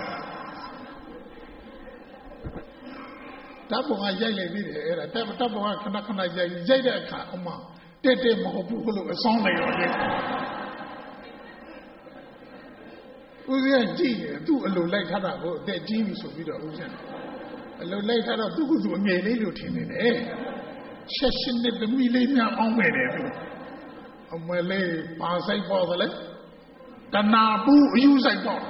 တပ်ပုံကရိုက်လိုက်ပြီးတယ်အဲ့ဒါတပ်ပုံကခဏရိုက်တဲ့အခါအမတက်မဟုတ်ဘူးလို့အဆောင်လိုက်တော့တယ်ဦးဇင်းကြည့်တယ်သူ့အလိုလိုက်ထားတာကိုအသက်ကြီးပြီဆိုပြီးတော့ဦးဇင်းအလိုလိုက်ထားတော့သူ့ကသူအငယ်လေးလို့ထင်နေတယ်16နှစ်သမီးလေးများအောင်မယ်တယ်သူအမလေးပါဆိုင်ပေါ်တယ်လေတဏှာဘူးအယူဆိုင်ပေါ်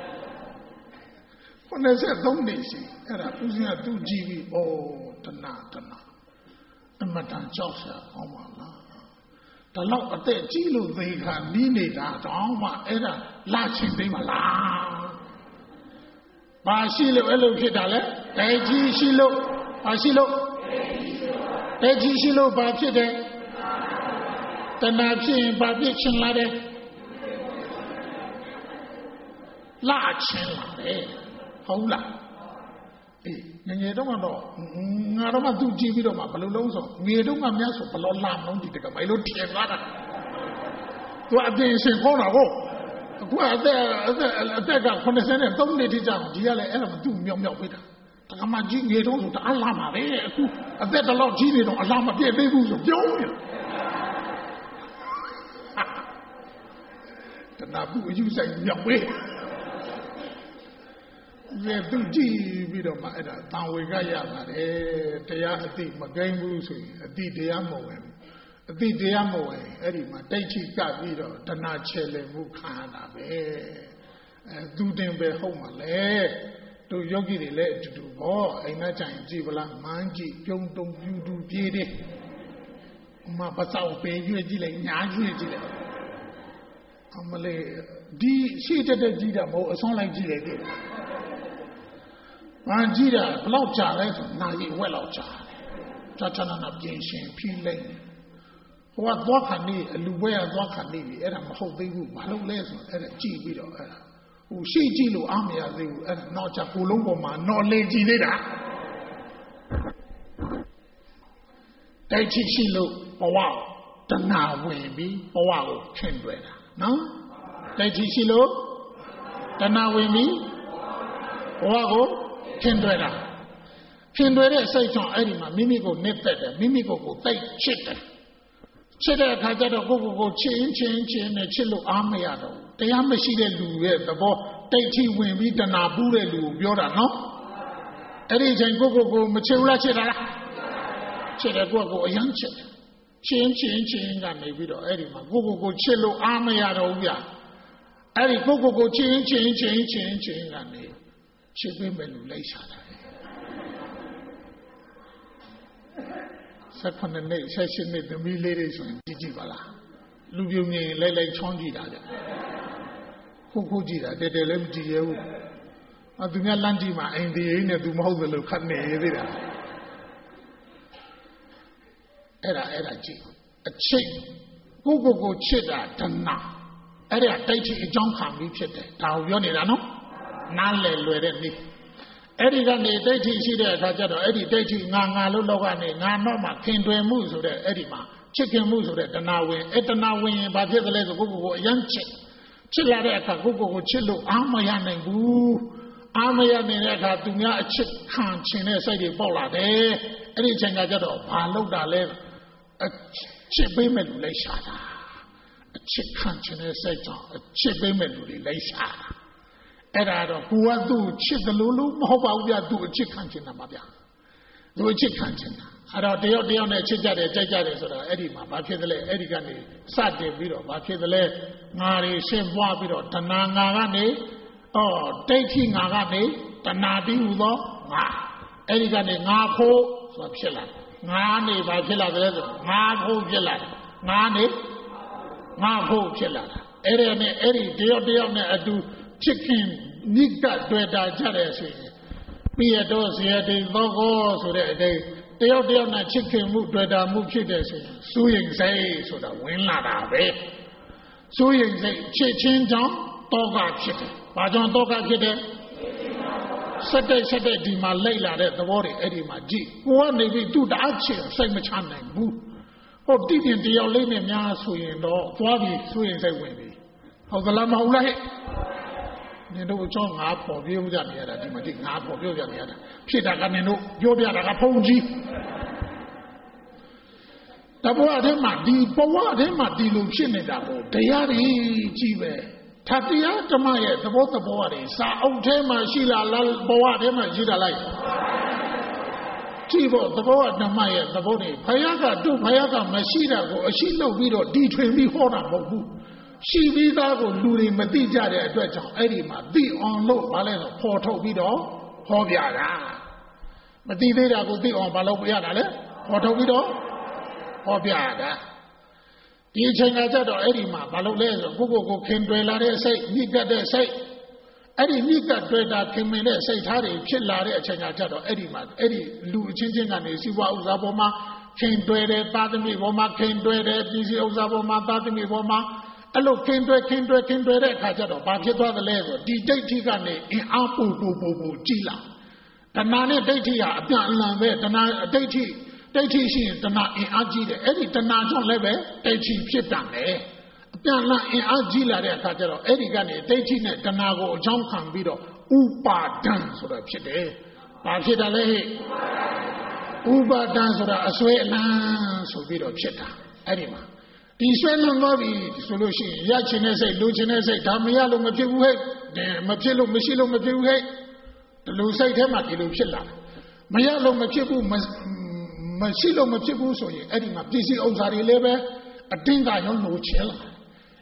93နှစ်ရှိအဲ့ဒါဦးဇင်းကသူ့ကြည့်ပြီးတဏှာအမတန်ကြောက်စရာကောင်းပါလားဒါတော့အသက်ကြီးလို့သေခါနီးနေတာတော့မှအဲ့ဒါလာချင်သိမလားဘာရှိလို့အဲ့လိုဖြစ်တာလဲဒိဋ္ဌိရှိလို့ဘာရှိလို့ဒိဋ္ဌိရှိလို့ဘာဖြစ်တယ်တဏှာဖြစ်ရင်ဘာဖြစ်ချင်လာတယ်လာချင်လာတယ်ဟုတ်လားငယ်တော့ကတော့ငါတော့မှသူကြည့်ပြီးတော့မှဘယ်လိုလုံးဆိုငယ်တော့မှများဆိုဘယ်လိုလာမလို့ဒီတကဘာလို့ထင်လာတာသူအပြင်ရှင်ခေါ်တာကိုအခုအသက်က93နှစ်ထိကြာဒီကလည်းအဲ့ဒါမသူ့မြောက်ပေးတာတကမှကြီးငယ်တော့ဆိုတအားလာမှာပဲအခုအသက်တလောက်ကြီးနေတော့အလားမပြည့်သေးဘူးဆိုပြောနေတနာဘူးအယူဆိုင်မြောက်ပေးဒီသူကြည့်ပြီးတော့မှအဲ့ဒါတန်ဝေကရလာတယ်တရားအသိမကိန်းဘူးဆိုရင်အသိတရားမဝင်အသိတရားမဝင်အဲ့ဒီမှာဒိဋ္ဌိကပြီးတော့တဏှာချေလည်မှုခံရတာပဲသူတင်ပဲဟုတ်မှာလေတို့ယောဂီတွေလည်းအတူတူပေါ့အိမ်သားကြရင်ကြည့်ဗလားမန်းကြည့်ပြုံးတုံပြူတူပြေးတယ်မပစောက်ပေးရွေ့ကြည့်လိုက်ညာရွေ့ကြည့်လိုက်အမလေးဒီရှိတဲ့ကြည့်တာမဟုတ်အဆုံးလိုက်ကြည့်လိုက်တယ်မန်းကြည့်တာဘလောက်ကြာလဲဆိုနာရီဝက်လောက်ကြာတယ်ကြာနာပြင်ရှင်ဖြီးလိုက်ဟိုကသွားခါနေအလူပွဲကသွားခါနေပြီအဲ့ဒါမဟုတ်သေးဘူးဘာလို့လဲဆိုအဲ့ဒါကြည့်ပြီးတော့အဲ့ဒါဟိုရှိကြည့်လို့အားမရသေးဘူးအဲ့ဒါတော့ချကိုလုံးပေါ်မှာနော်လေကြည့်သေးတာတိုက်ချရှိလို့ဘဝတဏှာဝင်ပြီးဘဝကိုခင်တွယ်တာနော်တိုက်ချရှိလို့တဏှာဝင်ပြီးဘဝကိုခင်တွယ်တာခင်တွယ်တဲ့စိတ်ကြောင့်အဲ့ဒီမှာမိမိကိုနစ်သက်တယ်မိမိကိုတိတ်ချစ်တယ်ချစ်တဲ့အခါကျတော့ကိုချင်းနဲ့ချစ်လို့အားမရတော့ဘူးတရားမရှိတဲ့လူရဲ့သဘောတိတ်ထိဝင်ပြီးတဏှာပူးတဲ့လူကိုပြောတာနော်အဲ့ဒီချိန်ကိုမချစ်ဘူးလားချစ်တာလားချစ်တယ်ကိုအယမ်းချစ်တယ်ချင်းကနေပြီးတော့အဲ့ဒီမှာကိုချစ်လို့အားမရတော့ဘူးဗျအဲ့ဒီကိုချင်းကနေချစ်ပေးမယ်လူလိုက်ရှာတာ18နှစ်16နှစ်သမီးလေးတွေဆိုရင်ကြည့်ပါလားလူပြုံမြင်လိုက်ချောင်းကြည့်တာကြခုကြည့်တာတဲလည်းမကြည့်ရဘူးသူများလမ်းကြည့်မှာအိမ်ဒီအိမ်နဲ့သူမဟုတ်သလိုခတ်နေသေးတာအဲ့ဒါကြည့်အချစ်ကိုချစ်တာတဏှာအဲ့ဒါတိုက်ချစ်အကြောင်းခံပြီးဖြစ်တယ်ဒါကိုပြောနေတာနော်နားလည်လွယ်တဲ့နေ့အဲ့ဒီကနေဒိဋ္ဌိရှိတဲ့အခါကျတော့အဲ့ဒီဒိဋ္ဌိငါလို့လောက်ကနေငါတော့မှခင်တွယ်မှုဆိုတဲ့အဲ့ဒီမှာချစ်ခင်မှုဆိုတဲ့တဏှာဝင်အဲ့တဏှာဝင်ရင်ဘာဖြစ်သလဲဆိုကိုအယမ်းချစ်လာတဲ့အခါကိုချစ်လို့အားမရနိုင်ဘူးအားမရနေတဲ့အခါသူများအချစ်ခံချင်တဲ့စိတ်တွေပေါက်လာတယ်အဲ့ဒီအချိန်ကကျတော့ဘာလုပ်တာလဲအချစ်ပေးမဲ့လူလိုက်ရှာတာအချစ်ခံချင်တဲ့စိတ်ကြောင့်အချစ်ပေးမဲ့လူတွေလိုက်ရှာတာအဲ့ဒါတော့ကိုကသူ့ချစ်တယ်လို့မဟုတ်ပါဘူးဗျသူ့အချစ်ခံချင်တာပါဗျသူအချစ်ခံချင်တာအဲ့တော့တယောက်နဲ့ချစ်ကြတယ်ကြိုက်ကြတယ်ဆိုတာအဲ့ဒီမှာဘာဖြစ်သလဲအဲ့ဒီကနေစတင်ပြီးတော့ဘာဖြစ်သလဲငါတွေရှင်းပွားပြီးတော့တဏှာငါကနေဒိဋ္ဌိငါကနေတဏှာပြီးဟူသောငါအဲ့ဒီကနေငါဖို့ဆိုတာဖြစ်လာငါနေဘာဖြစ်လာတယ်ဆိုငါဖို့ဖြစ်လာငါနေငါဖို့ဖြစ်လာအဲ့ဒါနဲ့အဲ့ဒီတယောက်နဲ့အတူချစ်ခင်နိကတွေ့တာကြတယ်ဆိုရင်ပြည့်တော့ဇေယတိသောကောဆိုတဲ့အတိုင်းတယောက်နဲ့ချစ်ခင်မှုတွေ့တာမှုဖြစ်တယ်ဆိုရင်စိုးရိမ်စိတ်ဆိုတာဝင်လာတာပဲစိုးရိမ်စိတ်ချစ်ချင်းကြောင့်တောကဖြစ်တယ်။ဘာကြောင့်တောကဖြစ်တယ်။စက်တဲ့ဒီမှာလိုက်လာတဲ့သဘောတွေအဲ့ဒီမှာကြည့်ကိုကနေပြီးသူ့တအားချစ်စိတ်မချနိုင်ဘူး။ဟိုတိတင်တယောက်လေးနဲ့များဆိုရင်တော့သွားပြီးစိုးရိမ်စိတ်ဝင်ပြီ။ဟုတ်ကလားမဟုတ်လားဟဲ့နင်တို့အကြောင်းငါပေါ်ပြောကြနေရတာဒီမှာဒီငါပေါ်ပြောကြနေရတာဖြစ်တာကနင်တို့ပြောပြတာကဖုံးကြီးတဘဝထဲမှာဒီဘဝထဲမှာဒီလိုဖြစ်နေတာကိုတရားကြီးကြီးပဲထတရားဓမ္မရဲ့သဘောတွေစာအုပ်ထဲမှာရှိလားဘဝထဲမှာရှိတာလိုက်ကြည့်ဖို့သဘောဓမ္မရဲ့သဘောတွေဘုရားကမရှိတာကိုအရှိလုပ်ပြီးတော့ဒီထွင်ပြီးဟောတာမဟုတ်ဘူးရှိပြီးသားကိုလူတွေမသိကြတဲ့အတွက်ကြောင့်အဲ့ဒီမှာသိအောင်လို့ဘာလဲဆိုပေါ်ထုတ်ပြီးတော့ဟောပြတာမသိသေးတာကိုသိအောင်ဘာလုပ်ပြရတာလဲပေါ်ထုတ်ပြီးတော့ဟောပြတာဒီအချိန်ကကြတော့အဲ့ဒီမှာဘာလုပ်လဲဆိုကိုခင်တွယ်လာတဲ့စိတ်ညှိကပ်တဲ့စိတ်အဲ့ဒီညှိကပ်တွယ်တာခင်မင်တဲ့စိတ်ထားတွေဖြစ်လာတဲ့အချိန်ကကြတော့အဲ့ဒီမှာအဲ့ဒီလူအချင်းချင်းကနေစီးပွားဥစ္စာပေါ်မှာခင်တွယ်တဲ့သားသမီးပေါ်မှာခင်တွယ်တဲ့ပြည်စည်းဥစ္စာပေါ်မှာသားသမီးပေါ်မှာအဲ့လိုခင်တွယ်တဲ့အခါကျတော့ဘာဖြစ်သွားသလဲဆိုဒီဒိဋ္ဌိကနေအင်အားပိုကြီးလာတဏှာနဲ့ဒိဋ္ဌိဟာအပြန်အလှန်ပဲတဏှာဒိဋ္ဌိရှိရင်တဏှာအင်အားကြီးတယ်အဲ့ဒီတဏှာကြောင့်လည်းပဲဒိဋ္ဌိဖြစ်တာမယ်အပြန်အလှန်အင်အားကြီးလာတဲ့အခါကျတော့အဲ့ဒီကနေဒိဋ္ဌိနဲ့တဏှာကိုအကြောင်းခံပြီးတော့ဥပါဒံဆိုတာဖြစ်တယ်ဘာဖြစ်တာလဲဟဲ့ဥပါဒံဆိုတာအစွဲအလန်းဆိုပြီးတော့ဖြစ်တာအဲ့ဒီမှာဒီဆွဲလွန်သွားပြီဆိုလို့ရှိရင်ရချင်တဲ့စိတ်လိုချင်တဲ့စိတ်ဒါမရလို့မဖြစ်ဘူးဟဲ့မဖြစ်လို့မရှိလို့မဖြစ်ဘူးဟဲ့ဒီလိုစိတ်ထဲမှာဒီလိုဖြစ်လာမရလို့မဖြစ်ဘူးမရှိလို့မဖြစ်ဘူးဆိုရင်အဲ့ဒီမှာပစ္စည်းဥစ္စာတွေလည်းပဲအတင်းကရောလိုချင်လာ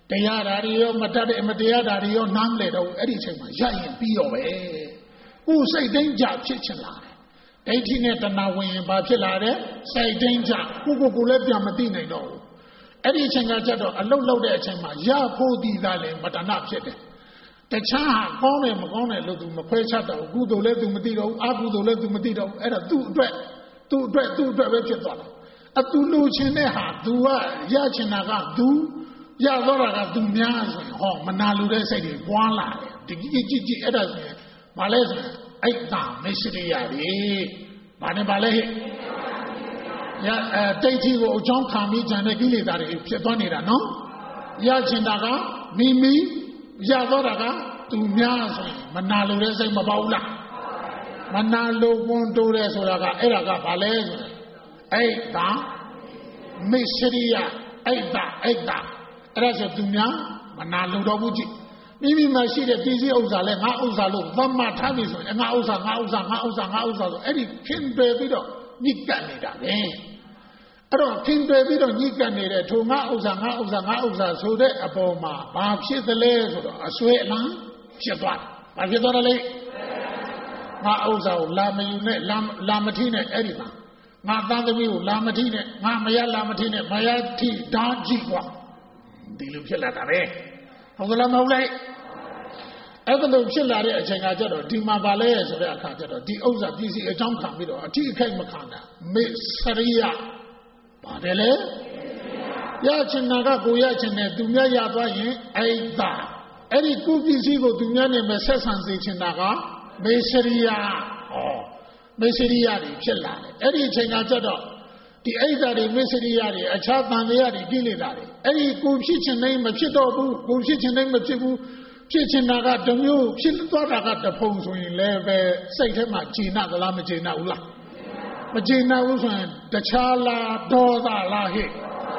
တရားဓာရီရောမတတ်တဲ့အမတရားဓာရီရောနားမလဲတော့အဲ့ဒီအချိန်မှာရရင်ပြီးရောပဲကိုယ်စိတ်တိုင်းကြဖြစ်ချင်လာတယ်ဒိဋ္ဌိနဲ့တဏှာဝင်ရင်ဘာဖြစ်လာတယ်စိတ်တိုင်းကြကိုလည်းပြန်မသိနိုင်တော့ဘူးအဲ့ဒီအချိန်ကကြတော့အလုတ်လောက်တဲ့အချိန်မှာရဖို့ဒီသားလည်းမတဏှဖြစ်တယ်တခြားဟာကောင်းတယ်မကောင်းတယ်လို့သူမခွဲခြားတော့ဘူးကုသိုလ်လည်းသူမသိတော့ဘူးအကုသိုလ်လည်းသူမသိတော့ဘူးအဲ့ဒါသူ့အတွက်ပဲဖြစ်သွားတယ်အတူလူချင်းတဲ့ဟာသူကရချင်တာကသူရတော့တာကသူများဆိုရင်ဟောမနာလိုတဲ့စိတ်တွေပွားလာတယ်ဒီကြည့်အဲ့ဒါဆိုရင်ဘာလဲဆိုရင်အိတ်တာမရှိရည်ဘာနဲ့ဘာလဲဟဲ့ရတိတ်ကြီးကိုအကြောင်းခံပြီးကြံတဲ့ကိလေသာတွေဖြစ်သွားနေတာနော်ရချင်တာကမိရတော့တာကသူများဆိုရင်မနာလိုတဲ့စိတ်မပေါဘူးလားမနာလိုဝန်တိုးတယ်ဆိုတာကအဲ့ဒါကဘာလဲဆိုရင်အိတ်တာမရှိရအိတ်တာအဲ့ဒါဆိုသူများမနာလိုတော့ဘူးကြည့်မိမိမှာရှိတဲ့ပြည်စည်းဥစ္စာလဲငါဥစ္စာလို့သတ်မှတ်ထားပြီဆိုရင်ငါဥစ္စာဆိုအဲ့ဒီခင်တွယ်ပြီးတော့ညှိကပ်နေတာပဲအဲ့တော့ခင်တွယ်ပြီးတော့ညှိကပ်နေတဲ့ထိုငါဥစ္စာဆိုတဲ့အပေါ်မှာဘာဖြစ်သလဲဆိုတော့အစွဲအလန်းဖြစ်သွားတယ်ဘာဖြစ်သွားတယ်လဲငါဥစ္စာကိုလာမယူနဲ့လာမထိနဲ့အဲ့ဒီမှာငါသားသမီးကိုလာမထိနဲ့ငါမရလာမထိနဲ့မရထိဓာကြည့်ကွာဒီလိုဖြစ်လာတာပဲဟုတ်ကလားမဟုတ်လားအဲ့ဒါလိုဖြစ်လာတဲ့အချိန်ကကျတော့ဒီမှာပါလဲဆိုတဲ့အခါကျတော့ဒီဥစ္စာပစ္စည်းအကြောင်းခံပြီးတော့အထိအခိုက်မခံတာမေစရိယပါတယ်လေရချင်တာကကိုရချင်တယ်သူများရသွားရင်အိတ်တာအဲ့ဒီကိုပစ္စည်းကိုသူများနဲ့မဆက်ဆံစေချင်တာကမေစရိယမေစရိယတွေဖြစ်လာတယ်အဲ့ဒီအချိန်ကကျတော့ဒီအိတ်တာတွေမေစရိယတွေအခြားတန်တရားတွေကိလေသာတွေအဲ့ဒီကိုဖြစ်ချင်တိုင်းမဖြစ်တော့ဘူးကိုဖြစ်ချင်တိုင်းမဖြစ်ဘူးဖြစ်ချင်တာကတစ်မျိုးဖြစ်သွားတာကတစ်ဖုံဆိုရင်လည်းပဲစိတ်ထဲမှာကျေနပ်သလားမကျေနပ်ဘူးလားမကျေနပ်ဘူးဆိုရင်တခြားလားဒေါသလားဟဲ့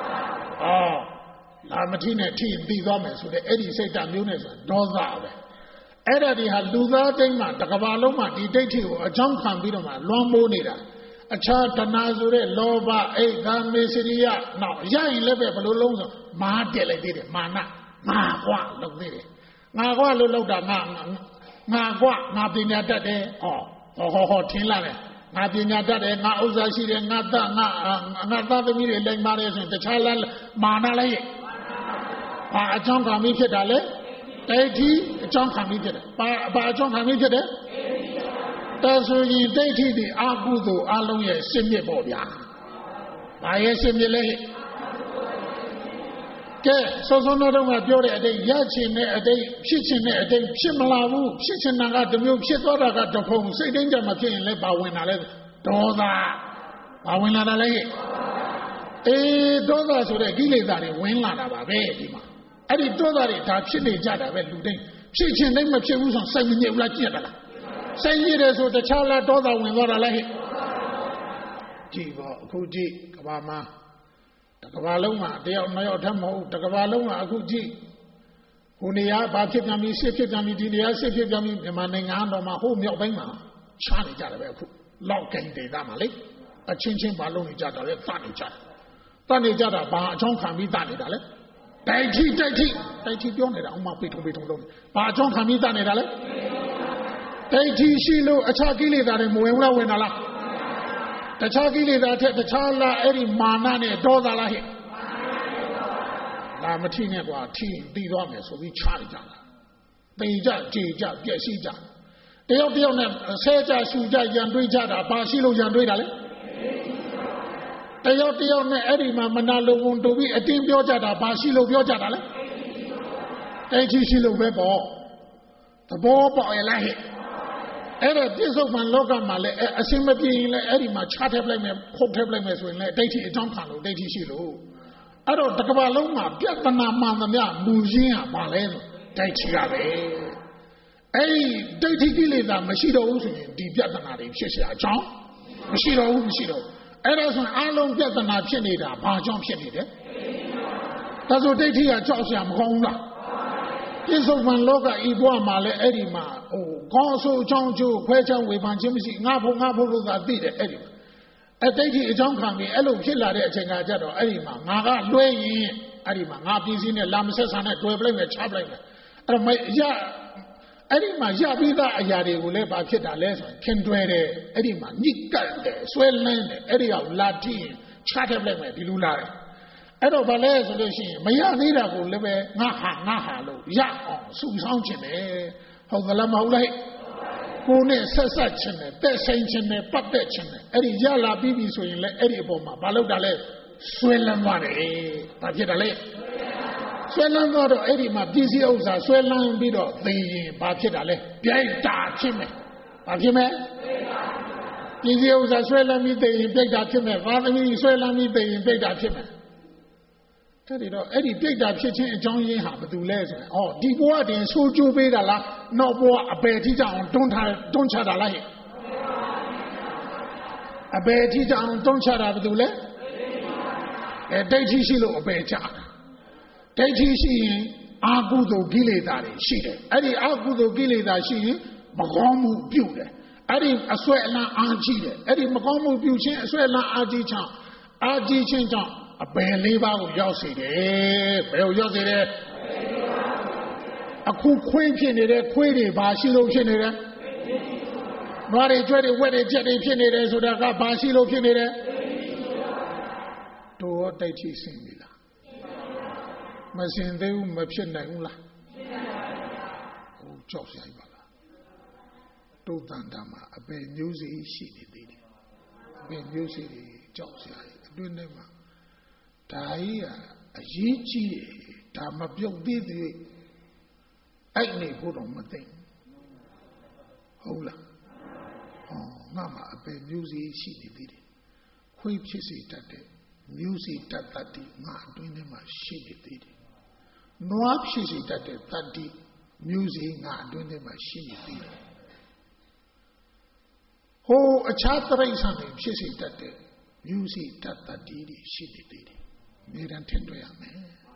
လာမထိနဲ့ထိပြီးသွားမယ်ဆိုတဲ့အဲ့ဒီစိတ်ဓာတ်မျိုးနဲ့ဆိုဒေါသပဲအဲ့ဒါဒီဟာလူသားတိုင်းမှာတစ်ကမ္ဘာလုံးမှာဒီဒိဋ္ဌိကိုအကြောင်းခံပြီးတော့မှလွှမ်းမိုးနေတာအခြားတဏှာဆိုတဲ့လောဘအိတ်ကာမေစရိယနောက်ရရင်လည်းပဲဘယ်လိုလုံးဆိုမာတက်လိုက်သေးတယ်မာနငါကွာလုပ်သေးတယ်ငါကွာလို့လောက်တာငါကွာငါပညာတတ်တယ်ဟောထင်းလာတယ်ငါပညာတတ်တယ်ငါဥစ္စာရှိတယ်ငါသားသမီးတွေလိမ္မာတယ်ဆိုရင်တခြားလားမာနလည်းရဲ့ဘာအကြောင်းခံပြီးဖြစ်တာလဲဒိဋ္ဌိအကြောင်းခံပြီးဖြစ်တယ်ဘာအကြောင်းခံပြီးဖြစ်တယ်ဒါဆိုရင်ဒိဋ္ဌိတွေအာကုသိုလ်အလုံးရဲ့ရှင်းမြစ်ပေါ့ဗျာဘာရဲ့ရှင်းမြစ်လဲကဲစောစောတော့ကပြောတဲ့အတိတ်ရချင်တဲ့အတိတ်ဖြစ်ချင်တဲ့အတိတ်ဖြစ်မလာဘူးဖြစ်ချင်တာကတစ်မျိုးဖြစ်သွားတာကတစ်ဖုံစိတ်တိုင်းကြမဖြစ်ရင်လည်းဘာဝင်လာလဲဒေါသဘာဝင်လာတာလဲဒေါသဆိုတဲ့ကိလေသာတွေဝင်လာတာပါပဲဒီမှာအဲ့ဒီဒေါသတွေဒါဖြစ်နေကြတာပဲလူတိုင်းဖြစ်ချင်တိုင်းမဖြစ်ဘူးဆိုစိတ်မညစ်ဘူးလားကြည့်ရတာလားစိတ်ညစ်တယ်ဆိုတခြားလားဒေါသဝင်သွားတာလဲကြည့်ပါအခုကြည့်ကဘာမှာတကဘာလုံးမှာတယောက်နှစ်ယောက်ထပ်မဟုတ်တကဘာလုံးမှာအခုကြည့်ဟိုနေရာဘာဖြစ်ပြန်ပြီစစ်ဖြစ်ပြန်ပြီဒီနေရာစစ်ဖြစ်ပြန်ပြီမြန်မာနိုင်ငံတော်မှာဟိုမြောက်ပိုင်းမှာချားနေကြတယ်ပဲအခုလောက်ကင်ဒေသမှာလေအချင်းချင်းဘာလုံးနေကြတာလဲတတ်နေကြတာဘာအချောင်းခံပြီးတတ်နေတာလဲဒိဋ္ဌိပြောနေတာအောင်မပိထုံလုံးဘာအချောင်းခံပြီးတတ်နေတာလဲဒိဋ္ဌိရှိလို့အခြားကိလေသာတွေမဝင်ဘူးလားဝင်တာလားတခြားကိလေသာထက်တခြားလားအဲ့ဒီမာနနဲ့ဒေါသလားဟဲ့လာမထိနဲ့ကွာထိပြီးသွားမယ်ဆိုပြီးချလိုက်ကြတာပေကြကြေကြပြည့်စည်ကြတယောက်နဲ့ဆဲကြရှူကြရန်တွေးကြတာဘာရှိလို့ရန်တွေးတာလဲတယောက်နဲ့အဲ့ဒီမှာမနာလိုဝန်တူပြီးအတင်းပြောကြတာဘာရှိလို့ပြောကြတာလဲဒိဋ္ဌိရှိလို့ပဲပေါ့သဘောပေါက်ရလားဟဲ့အဲ့ဒါပြစ္ဆုတ်မှန်လောကမှာလည်းအစင်မပြေရင်လည်းအဲ့ဒီမှာချထည့်ပလိုက်မယ်ဖုတ်ထည့်ပလိုက်မယ်ဆိုရင်လည်းဒိဋ္ဌိအကြောင်းခံလို့ဒိဋ္ဌိရှိလို့အဲ့တော့တကဘာလုံးမှာပြဿနာမှန်သမျှမူရင်းဟာဘာလဲဆိုဒိဋ္ဌိကပဲအဲ့ဒီဒိဋ္ဌိကိလေသာမရှိတော့ဘူးဆိုရင်ဒီပြဿနာတွေဖြစ်เสียအကြောင်းမရှိတော့ဘူးအဲ့ဒါဆိုရင်အလုံးပြဿနာဖြစ်နေတာဘာကြောင့်ဖြစ်နေတယ်ဒါဆိုဒိဋ္ဌိကကြောက်เสียမကောင်းဘူးလားပြစ္ဆုတ်မှန်လောကဤဘဝမှာလည်းအဲ့ဒီမှာကောင်းဆိုးအကြောင်းကျိုးခွဲခြားဝေဖန်ခြင်းမရှိငါဖို့လို့သာသိတယ်အဲ့ဒီဒိဋ္ဌိအကြောင်းခံပြီးအဲ့လိုဖြစ်လာတဲ့အချိန်ကကြတော့အဲ့ဒီမှာငါကလွဲရင်အဲ့ဒီမှာငါပြည်စည်းနဲ့လာမဆက်ဆံနဲ့တွေ့ပလိုက်မယ်ချပလိုက်မယ်အဲ့တော့မရအဲ့ဒီမှာရပြီးသားအရာတွေကိုလည်းဘာဖြစ်တာလဲဆိုရင်ခင်တွဲတယ်အဲ့ဒီမှာညစ်ကတ်တယ်ဆွဲလန်းတယ်အဲ့ဒီကလာတိရင်ချထပ်လိုက်မယ်ဒီလိုလာတယ်အဲ့တော့ဘာလဲဆိုလို့ရှိရင်မရသေးတာကိုလည်းပဲငါဟာလို့ရအောင်စုဆောင်းခြင်းတယ်ဟုတ်သလားမဟုတ်လားကိုနဲ့ဆက်ဆက်ခြင်းနဲ့တက်ဆိုင်ခြင်းနဲ့ပတ်သက်ခြင်းနဲ့အဲ့ဒီရလာပြီးပြီဆိုရင်လည်းအဲ့ဒီအပေါ်မှာဘာလုပ်တာလဲဆွဲလန်းသွားတယ်ဘာဖြစ်တာလဲဆွဲလန်းတော့အဲ့ဒီမှာပစ္စည်းဥစ္စာဆွဲလန်းပြီးတော့သိရင်ဘာဖြစ်တာလဲပြိုက်တာဖြစ်မယ်ဘာဖြစ်မယ်ပစ္စည်းဥစ္စာဆွဲလန်းပြီးသိရင်ပြိုက်တာဖြစ်မယ်ဘာသမီးဆွဲလန်းပြီးသိရင်ပြိုက်တာဖြစ်မယ်အဲ့ဒီတော့အဲ့ဒီပြိုက်တာဖြစ်ခြင်းအကြောင်းရင်းဟာဘာတူလဲဆိုရင်ဩဒီဘဝတင်ဆိုးကျိုးပေးတာလားနောက်ဘဝအပယ်ထိကြအောင်တွန်းချတာလားဟဲ့အပယ်ထိကြအောင်တွန်းချတာဘာတူလဲဒိဋ္ဌိရှိလို့အပယ်ချတာဒိဋ္ဌိရှိရင်အာဟုသောကိလေသာတွေရှိတယ်အဲ့ဒီအာဟုသောကိလေသာရှိရင်မကောင်းမှုပြုတယ်အဲ့ဒီအဆွဲအလန်းအားကြီးတယ်အဲ့ဒီမကောင်းမှုပြုခြင်းအဆွဲအလန်းအားကြီးခြင်းကြောင့်အပယ်လေးပါးကိုရောက်စေတယ်ဘယ်ကိုရောက်စေတယ်အခုခွေးဖြစ်နေတဲ့ခွေးတွေဘာရှိလို့ဖြစ်နေတယ်နွားတွေကြွက်တွေဝက်တွေကြက်တွေဖြစ်နေတယ်ဆိုတာကဘာရှိလို့ဖြစ်နေတယ်တို့ရောဒိဋ္ဌိစင်ပြီလားမစင်သေးဘူးမဖြစ်နိုင်ဘူးလားဟိုကြောက်စရာပါလားတို့တန်တာမှာအပယ်မျိုးစေ့ရှိနေသေးတယ်အပယ်မျိုးစေ့တွေကြောက်စရာအတွင်းထဲမှာဒါကြီးကအရေးကြီးတယ်ဒါမပြုတ်သေးသေးအဲ့နေဖို့တော့မသိဟုတ်လားဟောငါမှာအပယ်မျိုးစေ့ရှိနေသေးတယ်ခွေးဖြစ်စေတတ်တယ်မျိုးစေ့တတ်တတ်ဒီငါအတွင်းထဲမှာရှိနေသေးတယ်နွားဖြစ်စေတတ်တဲ့တတ်ဒီမျိုးစေ့ငါအတွင်းထဲမှာရှိနေသေးတယ်ဟိုအခြားတရိစ္ဆာန်တွေဖြစ်စေတတ်တဲ့မျိုးစေ့တတ်တတ်ဒီရှိနေသေးတယ်နေရန်ထင်တွေ့ရမယ်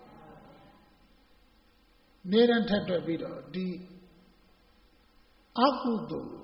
နေရန်ထက်တွေ့ပြီးတော့ဒီအကုသိုလ်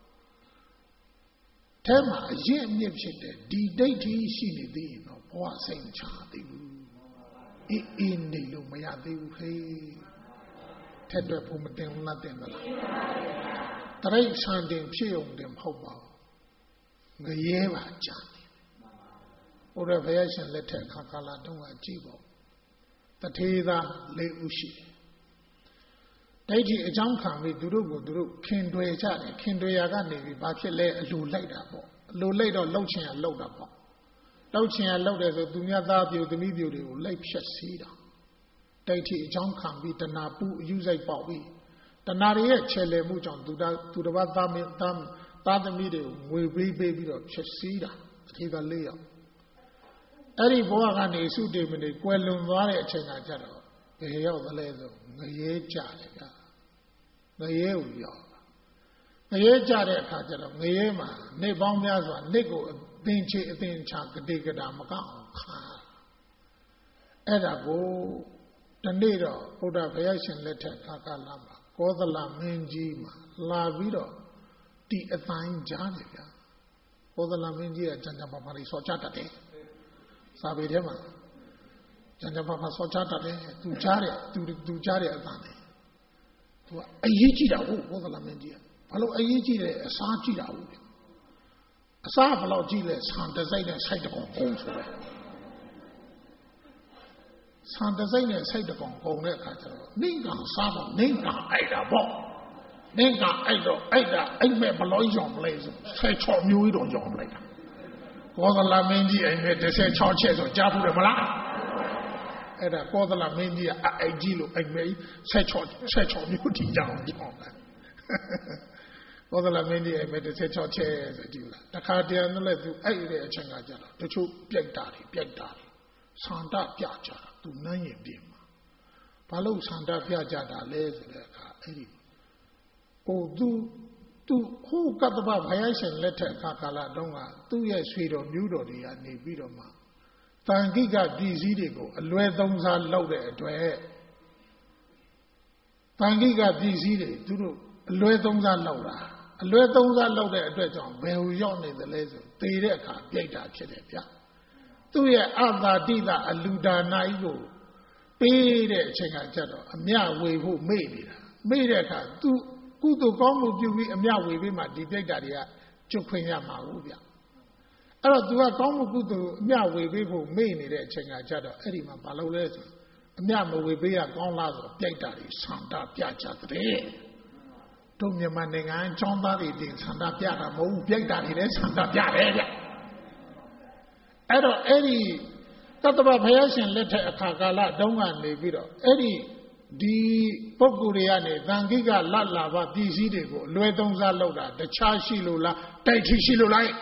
ထဲမှာအရင်အမြင့်ဖြစ်တဲ့ဒီဒိဋ္ဌိရှိနေသေးရင်တော့ဘဝစိတ်မချသေးဘူးအေးနေလို့မရသေးဘူးဟေးထက်တွေ့ဖို့မတင်ဘူးလားတင်သလားတရိစ္ဆာန်တင်ဖြစ်ုံတင်မဟုတ်ပါဘူးငရဲပါကြာဘုရားဘုရားရှင်လက်ထက်ခါကာလတုန်းကကြည့်ပေါ့တထေသာ၄ဦးရှိဒိဋ္ဌိအကြောင်းခံပြီးသူတို့ကိုသူတို့ခင်တွယ်ကြတယ်ခင်တွယ်ရာကနေပြီးဘာဖြစ်လဲအလိုလိုက်တာပေါ့အလိုလိုက်တော့လှုပ်ချင်ရလှုပ်တာပေါ့လှုပ်ချင်ရလှုပ်တယ်ဆိုသူများသားပြိုသမီးပြိုတွေကိုလိုက်ဖြတ်စီးတာဒိဋ္ဌိအကြောင်းခံပြီးတဏှာပူအယူဆိုင်ပေါက်ပြီးတဏှာတွေရဲ့ခြေလည်မှုကြောင့်သူတစ်ပါးသားသမီးတွေကိုငွေပေးပြီးတော့ဖြတ်စီးတာတထေသာ၄ယောက်အဲ့ဒီဘဝကနေစုတည်မနေကွယ်လွန်သွားတဲ့အချိန်ကကြတော့ဘယ်ရောက်သလဲဆိုငရဲကြတယ်ဗျာငရဲကိုရောက်ငရဲကြတဲ့အခါကျတော့ငရဲမှာနေပေါင်းများစွာနေကိုအသင်ချေအသင်ချကတိကတာမကောက်အောင်ခါအဲ့ဒါကိုတနေ့တော့ဘုရားဘုရားရှင်လက်ထက်ခါကာလမှာကောသလမင်းကြီးမှာလာပြီးတော့ဒီအတိုင်းကြားတယ်ဗျာကောသလမင်းကြီးကကြံကြံပါပါလေးစောချတတ်တယ်စာပေထဲမှာကြံကြံပါပါစောချတတ်တယ်သူကြားတဲ့အတန်တယ်သူကအရေးကြီးတာဟုတ်ကောသလမင်းကြီးကဘာလို့အရေးကြီးတယ်အစားကြည့်တာဟုတ်အစားဘယ်လောက်ကြည့်လဲဆန်တစိုက်နဲ့စိုက်တကောင်ကုန်ဆိုပဲဆန်တစိုက်နဲ့စိုက်တကောင်ကုန်တဲ့အခါကျတော့နိဂံစားတော့နိဂံအိုက်တာပေါ့နိဂံအိုက်တော့အိုက်တာအိမ်မဲ့ဘလို့ရောင်မလဲဆို16မျိုးကြီးတော့ရောင်လိုက်တာကောသလမင်းကြီးအိမ်မဲ့16ချက်ဆိုကြားဘူးတယ်မလားအဲ့ဒါကောသလမင်းကြီးကအိုက်ကြီးလို့အိမ်မဲ့16မျိုးထိကြောင်ကြောင်ကောသလမင်းကြီးအိမ်မဲ့16ချက်ဆိုကြည့်လားတခါတည်းနဲ့လည်းသူအဲ့ဒီအချိန်ကကြတော့တချို့ပြိုက်တာတွေဆန္ဒပြကြတာသူနှမ်းရင်ပြင်မှာဘာလို့ဆန္ဒပြကြတာလဲဆိုတဲ့အခါအဲ့ဒီဟိုသူဟိုကတ္တဗဘုရားရှင်လက်ထက်အခါကာလတုန်းကသူ့ရဲ့ဆွေတော်မျိုးတော်တွေကနေပြီးတော့မှတန်ခိကပြည်စည်းတွေကိုအလွယ်သုံးစားလုပ်တဲ့အတွက်တန်ခိကပြည်စည်းတွေသူတို့အလွယ်သုံးစားလုပ်တာအလွယ်သုံးစားလုပ်တဲ့အတွက်ကြောင့်ဘယ်ဟိုရောက်နေသလဲဆိုသေတဲ့အခါပြိတ်တာဖြစ်တယ်ဗျာသူ့ရဲ့အသာတိတအလူဒါနာကြီးကိုပေးတဲ့အချိန်ကကြတော့အမြဝေဖို့မေ့နေတာမေ့တဲ့အခါသူကုသိုလ်ကောင်းမှုပြုပြီးအမြဝေပေးမှဒီပြိတ္တာတွေကကျွတ်ခွင့်ရမှာဟုတ်ဗျအဲ့တော့ तू ကကောင်းမှုကုသိုလ်အမြဝေပေးဖို့မေ့နေတဲ့အချိန်ကကြတော့အဲ့ဒီမှာမလုပ်လဲဆိုအမြမဝေပေးရကောင်းလားဆိုပြိတ္တာတွေဆန္ဒပြကြတဲ့တို့မြန်မာနိုင်ငံចောင်းသားတွေတင်ဆန္ဒပြတာမဟုတ်ဘူးပြိတ္တာတွေလည်းဆန္ဒပြတယ်ဗျအဲ့တော့အဲ့ဒီတတ္တဗဘုရားရှင်လက်ထက်အခါကာလတုန်းကနေပြီးတော့အဲ့ဒီဒီပုဂ္ဂိုလ်တွေကနေသံဃိကလတ်လာပါပြည်စည်းတွေကိုအလွယ်သုံးစားလုပ်တာတခြားရှိလို့လားတိုက်ထီရှိလို့လား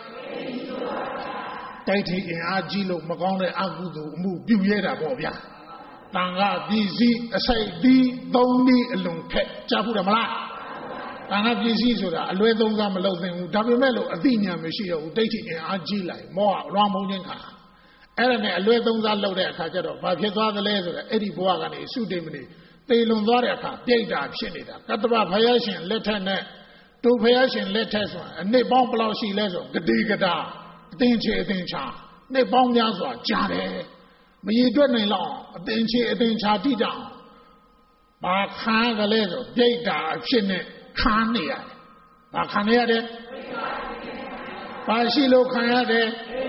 တိုက်ထီအင်အားကြီးလို့မကောင်းတဲ့အကုသိုလ်အမှုပြုရတာပေါ့ဗျာတန်ခါပြည်စည်းအစိုက်ဒီသုံးဒီအလွန်ခက်ကြားဘူးတယ်မလားတန်ခါပြည်စည်းဆိုတာအလွယ်သုံးစားမလုပ်သင့်ဘူးဒါပေမဲ့လို့အသိဉာဏ်မရှိတော့ဘူးတိုက်ထီအင်အားကြီးလိုက်မောဟလွှမ်းမိုးခြင်းခါအဲ့ဒါနဲ့အလွယ်သုံးစားလုပ်တဲ့အခါကျတော့ဘာဖြစ်သွားသလဲဆိုတော့အဲ့ဒီဘဝကနေစုတိမနေသေလွန်သွားတဲ့အခါပြိတ္တာဖြစ်နေတာကတ္တဗဘုရားရှင်လက်ထက်နဲ့တို့ဘုရားရှင်လက်ထက်ဆိုတာအနှစ်ပေါင်းဘယ်လောက်ရှိလဲဆိုဂတိကတာအသင်္ချေအသင်္ချာနှစ်ပေါင်းများစွာကြာတယ်မရည်တွက်နိုင်လောက်အသင်္ချေအသင်္ချာတိတောင်ဘာခါကလေးဆိုပြိတ္တာအဖြစ်နဲ့ခါနေရတယ်ဘာခါနေရတယ်ဘာရှိလို့ခံရတယ်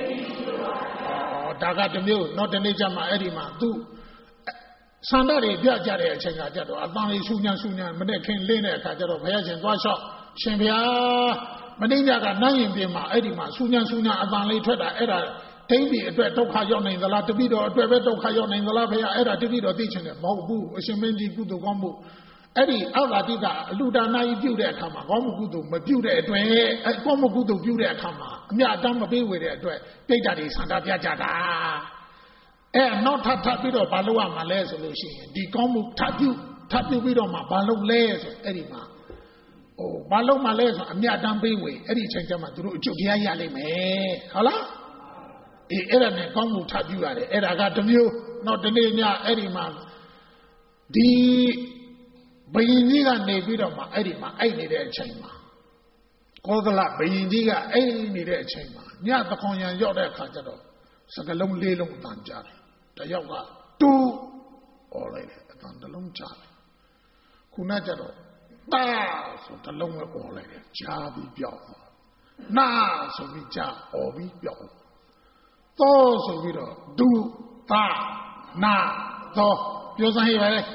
ဒါကတမျိုးတော့ဒီနေ့ကျမှအဲ့ဒီမှာသူဆန္ဒတွေပြကြတဲ့အချိန်ကကြတော့အတန်လေးဆူညံမနဲ့ခင်လင်းတဲ့အခါကျတော့ဘုရားရှင်သွားလျှောက်ရှင်ဗျာမင်းညကနိုင်ရင်ပြင်မှာအဲ့ဒီမှာဆူညံအတန်လေးထွက်တာအဲ့ဒါဒိဋ္ဌိအတွက်ဒုက္ခရောက်နိုင်သလားတပိတော်အတွက်ပဲဒုက္ခရောက်နိုင်သလားဘုရားအဲ့ဒါတပိတော်သိချင်တယ်မဟုတ်ဘူးအရှင်မင်းကြီးကုသိုလ်ကောင်းမှုအဲ့ဒီအောက်ကတိကအလူဒါနာကြီးပြုတဲ့အခါမှာကောင်းမှုကုသိုလ်မပြုတဲ့အတွက်ကောင်းမှုကုသိုလ်ပြုတဲ့အခါမှာအမြတ်တမ်းမပေးဝေတဲ့အတွက်ပြိတ္တာတွေဆန္ဒပြကြတာနောက်ထပ်ပြီးတော့ဘာလုပ်ရမှာလဲဆိုလို့ရှိရင်ဒီကောင်းမှုထပ်ပြုပြီးတော့မှဘာလုပ်လဲဆိုအဲ့ဒီမှာဘာလုပ်မှလဲဆိုအမြတ်တမ်းပေးဝေအဲ့ဒီအချိန်ကျမှသူတို့အကျုပ်တရားရလိမ့်မယ်ဟုတ်လားအဲ့ဒါနဲ့ကောင်းမှုထပ်ပြုရတယ်အဲ့ဒါကတစ်မျိုးနောက်တနေ့ညအဲ့ဒီမှာဒီဘယင်ကြီးကနေပြီးတော့မှအဲ့ဒီမှာအိတ်နေတဲ့အချိန်မှာကောသလဘယင်ကြီးကအိတ်နေတဲ့အချိန်မှာညသခွန်ရံရောက်တဲ့အခါကျတော့စကလုံးလေးလုံးအတန်ကြားတယ်တယောက်ကတူអော်လိုက်တယ်အတန်တစ်လုံးကြားတယ်ခုနကျတော့တာဆိုတစ်လုံးပဲអော်လိုက်တယ်ကြားပြီးပြောက်နာဆိုပြီးကြားអော်ပြီးပြောက်သောဆိုပြီးတော့ဒုတာနာသောပြောစမ်းဟိပါလေ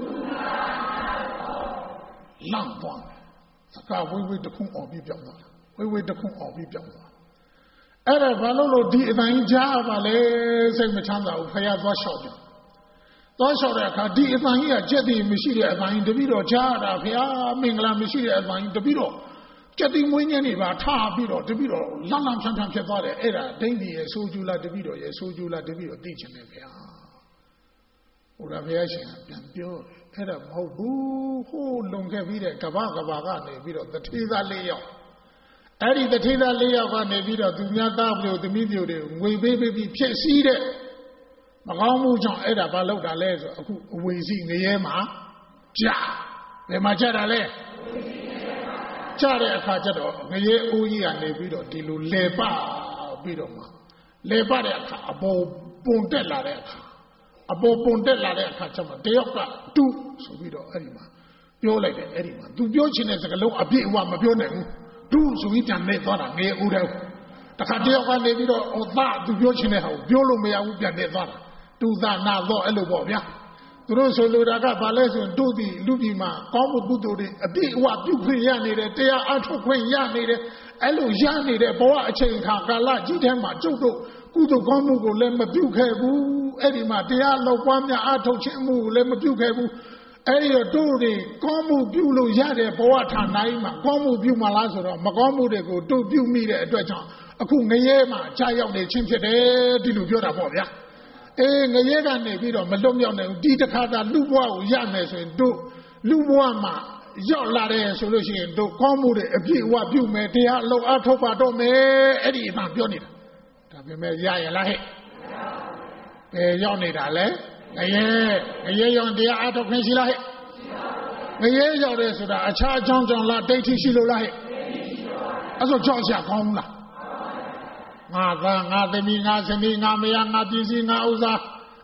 လန့်သွားတယ်စကားဝေးတခုអော်ပြီးပြောက်သွားတယ်ဝေးတခုអော်ပြီးပြောက်သွားအဲ့ဒါဘာလို့ဒီအတိုင်းကြားပါလဲစိတ်မချမ်းသာဘူးဖယားသွားလျှောက်တယ်သွားလျှောက်တဲ့အခါဒီအတိုင်းကြီးကကြက်တည်မရှိတဲ့အတိုင်းတပိတော့ကြားတာဖယားမင်္ဂလာမရှိတဲ့အတိုင်းတပိတော့ကြက်တည်မွေးညင်းနေပါထားပြီးတော့တပိတော့လန့်ဖြန်းဖြစ်သွားတယ်အဲ့ဒါဒိဋ္ဌိရဲ့ဆိုးကျူးလားတပိတော့ရဲ့ဆိုးကျူးလားတပိတော့သိချင်တယ်ဖယားဟိုဘုရားရှင်ကပြန်ပြောတယ်အဲ့ဒါမဟုတ်ဘူးဟိုးလုံခဲ့ပြီးတဲ့ကဘာကနေပြီးတော့တထေးသား၄ယောက်အဲ့ဒီတထေးသား၄ယောက်ကနေပြီးတော့သူများသားပြိုသမီးပြိုတွေငွေပေးပြီးဖြစ်စည်းတဲ့မကောင်းမှုကြောင့်အဲ့ဒါဘာလုပ်တာလဲဆိုအခုအဝေစီငရဲမှာကြာဘယ်မှာကြာတာလဲကြာတဲ့အခါကျတော့ငရဲအိုးကြီးကနေပြီးတော့ဒီလိုလဲပပြီးတော့မှလဲပတဲ့အခါအပေါ်ပုံတက်လာတဲ့အခါကျမှတယောက်ကတူဆိုပြီးတော့အဲ့ဒီမှာပြောလိုက်တယ်အဲ့ဒီမှာသူပြောချင်တဲ့စကားလုံးအပြည့်အဝမပြောနိုင်ဘူးတူဆိုပြီးပြန်နေသွားတာငယ်ဦးတဲ့တခါတယောက်ကနေပြီးတော့သူပြောချင်တဲ့ဟာကိုပြောလို့မရဘူးပြန်နေသွားတာတူသာနာတော့အဲ့လိုပေါ့ဗျာသူတို့ဆိုလိုတာကဘာလဲဆိုရင်တို့ဒီလူပြည်မှာကောင်းမှုကုသိုလ်တွေအပြည့်အဝပြုခွင့်ရနေတယ်တရားအထုတ်ခွင့်ရနေတယ်အဲ့လိုရနေတဲ့ဘဝအချိန်ခါကာလကြီးထဲမှာကျုပ်တို့ကုသိုလ်ကောင်းမှုကိုလည်းမပြုခဲ့ဘူးအဲ့ဒီမှာတရားလောက်ပွားများအထုတ်ခြင်းမှုကိုလည်းမပြုခဲ့ဘူးအဲ့ဒီတော့တို့တွေကောင်းမှုပြုလို့ရတဲ့ဘဝဌာနကြီးမှာကောင်းမှုပြုမှလားဆိုတော့မကောင်းမှုတွေကိုတို့ပြုမိတဲ့အတွက်ကြောင့်အခုငရဲမှာကြာရောက်နေခြင်းဖြစ်တယ်ဒီလိုပြောတာပေါ့ဗျာငရဲကနေပြီးတော့မလွတ်မြောက်နိုင်ဘူးဒီတစ်ခါသာလူဘဝကိုရမယ်ဆိုရင်တို့လူဘဝမှာရောက်လာတယ်ဆိုလို့ရှိရင်တို့ကောင်းမှုတွေအပြည့်အဝပြုမယ်တရားအလုံးအထုတ်ပါတော့မယ်အဲ့ဒီအမှပြောနေတာဒါပေမဲ့ရရလားဟဲ့ရောက်နေတာလေငရဲရောက်တရားအထုတ်ခွင့်ရှိလားဟဲ့ငရဲရောက်တယ်ဆိုတာအခြားအကြောင်းကြောင့်လားဒိဋ္ဌိရှိလို့လားဟဲ့အဲ့ဆိုကြောက်ရကောင်းလားငါသားငါသမီးငါဇနီးငါမယားငါပြည်စည်းငါဥစ္စာ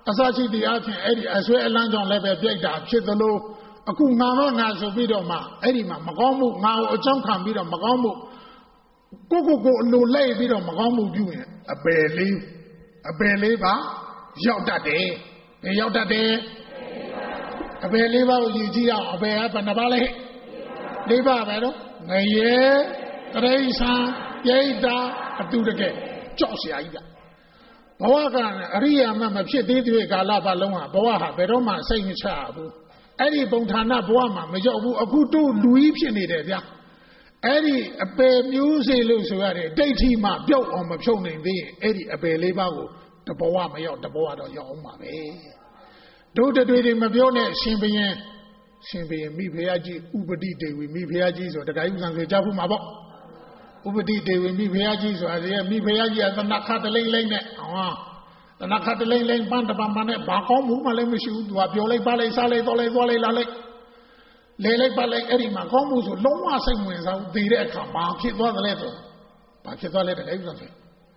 Asachi the Artin, Eddie, as well as Landon Level Beta, Chitalo, Akuma, Nazo Bidoma, Edima, Magamu, now a jump can be on Magamu. Go, no lay bit on Magamu doing a bear labor, Yota day, a Yota day, a bear labor, you a bear up and a valley. Labor, Vero, Naye, Teresa, Yeda, do the game, Josia. Bawagan, Ria Mamma, did Galaba Loma, Boaha, Beroma, saying Chabu. Eddie Bontana Boama, Majobu, a good Louis Pinida. Eddie, a bear music lose already. Datima, built on my showing the Eddie, a bear label, the Boama, the Boa, Yoma. Do the dream of your net, Simbian, me Piaji, Ubadi, they will me Piagis or the guy who's on the Jabu Mabo. Ubadi, they will me Piagis or me Piagi at the Nakata Lane. The Nakata Lane, Banda Bambane, Bakom, Malemishu, Wabiole, Ballet, Sale, Dole, Lale. Lele Ballet, Eddie Macomus, Loma Singwins out the Reka, Bakit was the letter. Bakit was the letter.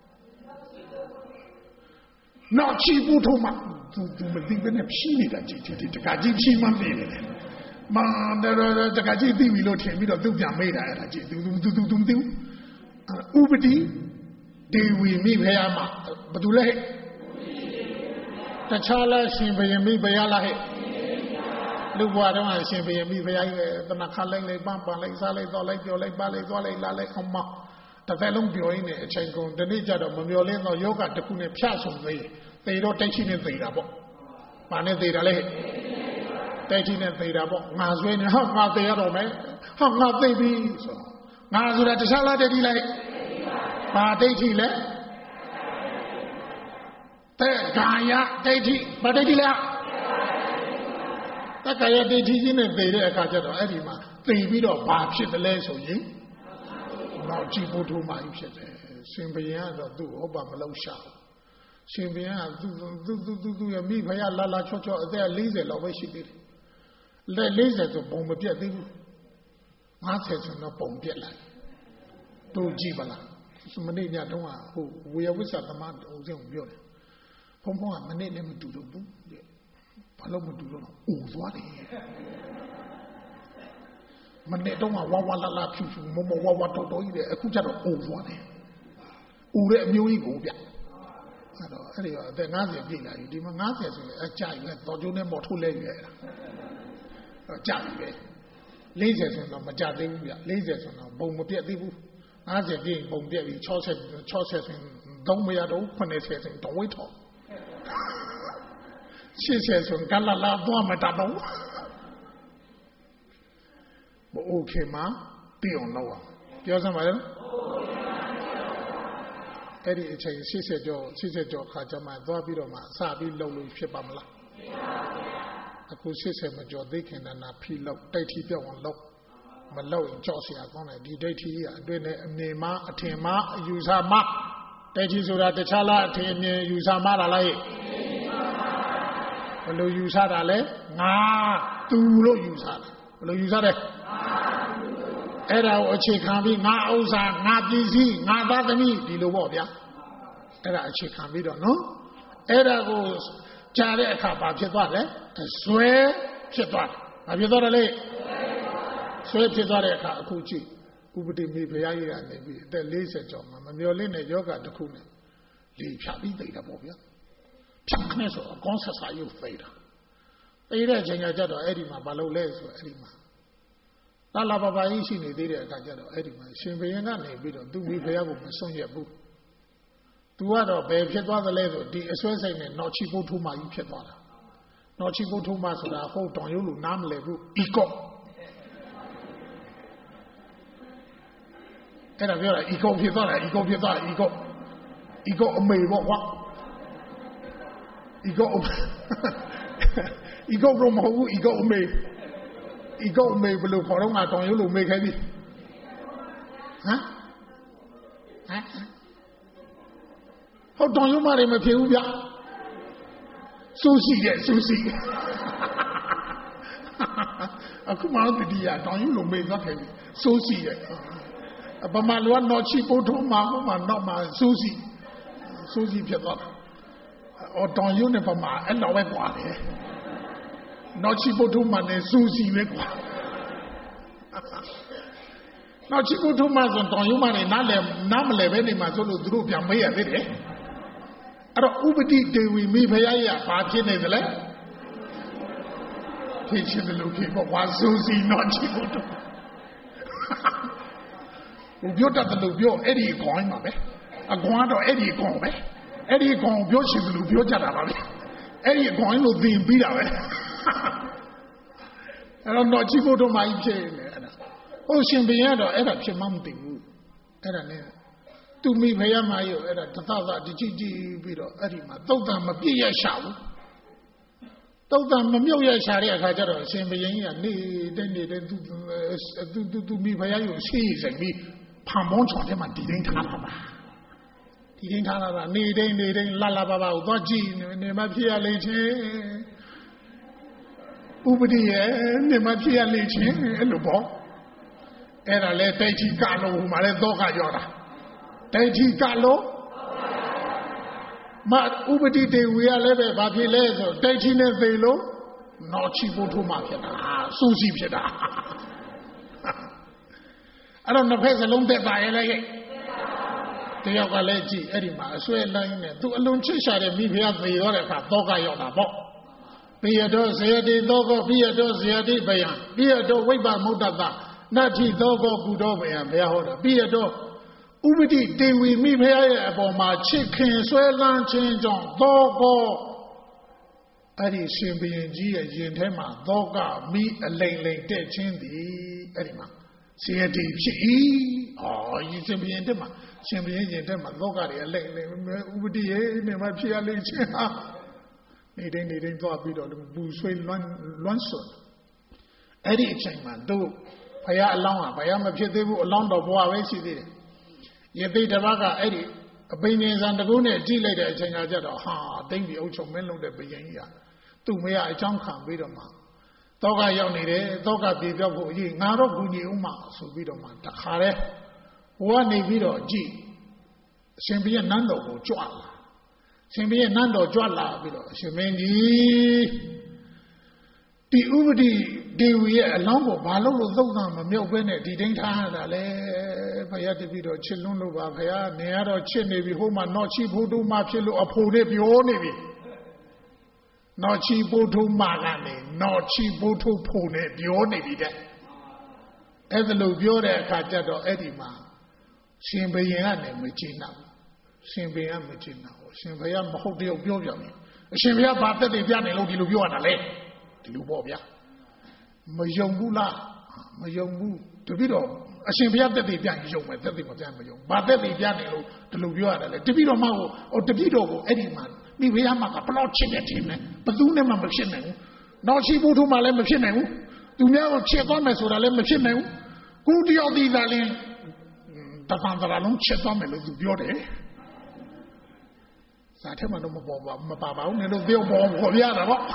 Not cheap to believe in a she that the Kaji man. Man, the Kaji we look him, we don't do Yameda, do. Ubadi, they will meet Hayama, but do late. The Chala Simbayami Bayala. Look what I want to say, the Nakale, Bamba, like Sale, like your lake, Ballet, Lale, Homa. The Velum Bioine, Chenko, the nature of Mamiolen or Yoga, the Pune Piasso, they don't take in the Rabo. Mane de Rale. Taking in the Rabo. Mazwin, how not the other man? How not they be? So Mazura de Sala de Delay. Ma de Gaya, Dati, but the Gaya Dati in a very Akajado Edima, they beat up Babshit the less of ye. Now Chipo to my shit. Simbian do Obama low shout. Simbian do a me via Lala Chocho, their laser love she did. The laser to bomb a pier. Masters and not bomb pier like. Do Jibala. Somebody who we are with the man who's in Building. Pomo a minute never do the boom. Paloma do not. Oh, what? Manet don't want Wawa Chuchu, Momo Wawa Toto, a Kucharo, oh, what? Ure Mui Gobia. The Nazi Villa, you demand Nazis, a child, thought you never too late. A child, lasers on the Majadi, lasers on the Bomopia Dibu. Nazi again, Bombia, choices in Domiado, Paneses in Toito. She says, when Galala Domatabo. But okay, ma, be on Noah. You know what? Eddie, she said, Joe, Kajama, Dobidoma, Sabi Lolo, Shibamla. I could say, Major Deacon and a pillow, 30 bill on low. Malo in Josia, on a D-Day, doing a Nema, a Tema, Usama. That is what the Chala, Usama, Hello, Usada, nah, do lo Usada. Hello, Usada. Era Ochi can be Nausa, not busy, not Badani, Dilobia. Era Ochi can be done, no? Era goes Jare Kappa, swear, Chetat. Have you thought a late? Swear Chetareka, Kuchi, Ubudi Mipia, and maybe the laser job, Mamma Yoga, the Kuna. Leave Chabi, the Bobia. Chuckness or Gonsa, you fader. They read Jado Edima, Balo Les or Edima. Lala Baba Ishi, they did Gajado Edima. Shimbayana, they do we pay up with Sonia Boo. Do other babe, get one the level, the Eswesen, not cheapo to my Uketwana. Not cheapo to my so that hold on you, Nam Lebu, Eco. And I'm here, Eco Pietana, Eco may what? Ego from who ego may below for long. I don't you make heavy. Huh? How don't you marry my Pia? Susie. I come out the dear, don't you make that heavy? Susie. But my one not cheap to my woman, not my Susie Pietana. တော်ရုံနဲ့ပမာအဲ့လောက်ပဲกว่าတယ်နောက်ချီပုထုမှနဲ့စူးစီပဲกว่าနောက်ချီပုထုမှဆိုတော်ရုံမှနဲ့နားမလဲပဲနေမှာဆိုလို့သူတို့ပြန်မေးရသေးတယ်အဲ့တော့ဥပတိဒေဝီမိဖုရားကြီးကဘာဖြစ်နေသလဲဖြစ်ချင်တယ်လို့ဖြစ်ပေါ့ဝါစူးစီနောက်ချီပုထုဘုပြောတတ်တယ်လို့ပြောအဲ့ဒီအကောင်းပါပဲအကွာတော့အဲ့ဒီအကောင်ပဲအဲ့ဒီအကောင်ပြောချင်တယ်လို့ပြောကြတာပါပဲအဲ့ဒီအကောင်လို့သင်ပြီးတာပဲအဲ့တော့ချီဖို့တော့မှဖြစ်နေအဲ့ဒါဟုတ်ရှင်ဘုရားတော့အဲ့ဒါဖြစ်မှမသိဘူးအဲ့ဒါနဲ့သူမိဖုရားမကြီးအဲ့ဒါတသသတကြည့်ကြည့်ပြီးတော့အဲ့ဒီမှာသုတ်တံမပြည့်ရရှာဘူးသုတ်တံမမြုပ်ရရှာတဲ့အခါကျတော့ရှင်ဘုရင်ကြီးကနေတဲ့သူမိဖုရားကြီးကိုဆေးဆိုင်ပြီးဖန်ပေါင်းချော်ထဲမှာတည်တိုင်းထားတာပါဒီတိုင်းထားတာနေတိုင်းလာပါကိုသွားကြည့်နေမဖြစ်ရလေချင်းဥပဒိရဲ့နေမဖြစ်ရလေချင်းအဲ့လိုပေါ့အဲ့ဒါလဲတိုက်ချီကလို့ဟိုမှာလဲသောကကြောတာတိုက်ချီကလို့မဥပဒိတေဝီကလည်းပဲဘာဖြစ်လဲဆိုတိုက်ချီနဲ့သိလို့နောက်ချီဖို့ထိုးမှဖြစ်တာစူးစီဖြစ်တာအဲ့တော့နှစ်ဖက်စလုံးသက်ပါရဲ့လေတယောက်ကလည်းကြည့်အဲ့ဒီမှာအဆွဲလိုင်းနဲ့သူအလုံးချစ်ရှာတဲ့မိဖုရားသေရောတဲ့အခါတောကရောက်တာပေါ့ပိယတောဇယတိသောကောပိယတောဇယတိဗယံပိယတောဝိပ္ပမုဒ္ဒတနတ္ထိသောကောကုတောဗယံဘုရားဟောတာပိယတောဥပတိတေဝီမိဖုရားရဲ့အပေါ်မှာချစ်ခင်ဆွဲလန်းခြင်းကြောင့်သောကောအဲ့ဒီရှင်ဘုရင်ကြီးရဲ့ယင်ထဲမှာသောကမိအလိမ့်လိမ့်တက်ခြင်းသည်အဲ့ဒီမှာဇယတိဖြစ်၏ဒီရှင်ဘုရင်တက်မှာရှင်ဘုရင်ရင်တက်မှာလောကတွေအလိမ့်လိမ့်ဥပတိရဲ့နေမှာဖြစ်ရလိမ့်ချင်းဟာနေတိုင်းသွားပြီးတော့ပူဆွေးလွမ်းဆွအဲ့ဒီအချိန်မှာတို့ဘုရားအလောင်းကဘုရားမဖြစ်သေးဘူးအလောင်းတော်ဘဝပဲရှိသေးတယ်ယသိတပတ်ကအဲ့ဒီအပိဉ္စံတကူနဲ့ကြည့်လိုက်တဲ့အချိန်ကကြတော့ဟာတိမ့်ပြီးအုပ်ချုပ်မင်းလုံးတဲ့ဘုရင်ကြီးကသူ့မရအကြောင်းခံပြီးတော့မှတောကရောက်နေတယ်တောကပြေပြောက်ဖို့အရေးငါတော့ကူညီအောင်မဆိုပြီးတော့မှတခါတည်းဟိုကနေပြီးတော့ကြည့်အရှင်ဘုရားနန်းတော်ကိုကြွလာရှင်ဘုရားနန်းတော်ကြွလာပြီးတော့အရှင်မင်းကြီးဒီဥပတိဒေဝီရဲ့အလောင်းကိုဘာလို့သုတ်တံမမြုပ်ဘဲနဲ့ဒီတိုင်းထားရတာလဲဘုရားတပည့်တော်ချစ်လွန်းလို့ပါဘုရားနေရတော့ချစ်နေပြီဟိုမှာတော့ချီဖို့တို့မှဖြစ်လို့အဖိုနဲ့ပြောနေပြီနော်ချီဖို့တို့မှကနေနော်ချီဖို့တို့ဖို့နဲ့ပြောနေပြီတဲ့အဲ့ဒါလို့ပြောတဲ့အခါကျတော့အဲ့ဒီမှာရှင်ဘုရင်ကနေမကျေနပ်ဘူးရှင်ဘုရင်ကမကျေနပ်ဘူးရှင်ဘုရားမဟုတ်တယောက်ပြောပြမယ်အရှင်ဘုရားဘာသက်သေပြနေလို့ဒီလိုပြောရတာလဲဒီလိုပေါ့ဗျာမယုံဘူးလားမယုံဘူးတပည့်တော်အရှင်ဘုရားသက်သေပြရင်ယုံမယ်သက်သေမပြရင်မယုံဘာသက်သေပြနေလို့ဒီလိုပြောရတယ်လေတပည့်တော်မဟုတ်တပည့်တော်ကိုအဲ့ဒီမှာမိဘရားမကဘလောက်ချစ်တဲ့ထင်တယ်ဘသူနဲ့မှမဖြစ်နိုင်ဘူးနောက်ရှိဖို့ထုမှလည်းမဖြစ်နိုင်ဘူးသူများကိုချစ်သွားမယ်ဆိုတာလည်းမဖြစ်နိုင်ဘူးကိုတယောက်ဒီသာလင်းတပံတရာလုံးချစ်သွားမယ်လို့သူပြောတယ်စာထဲမှာတော့မပါပါဘူးနင်တို့ပြောပေါ်ပြရတာတော့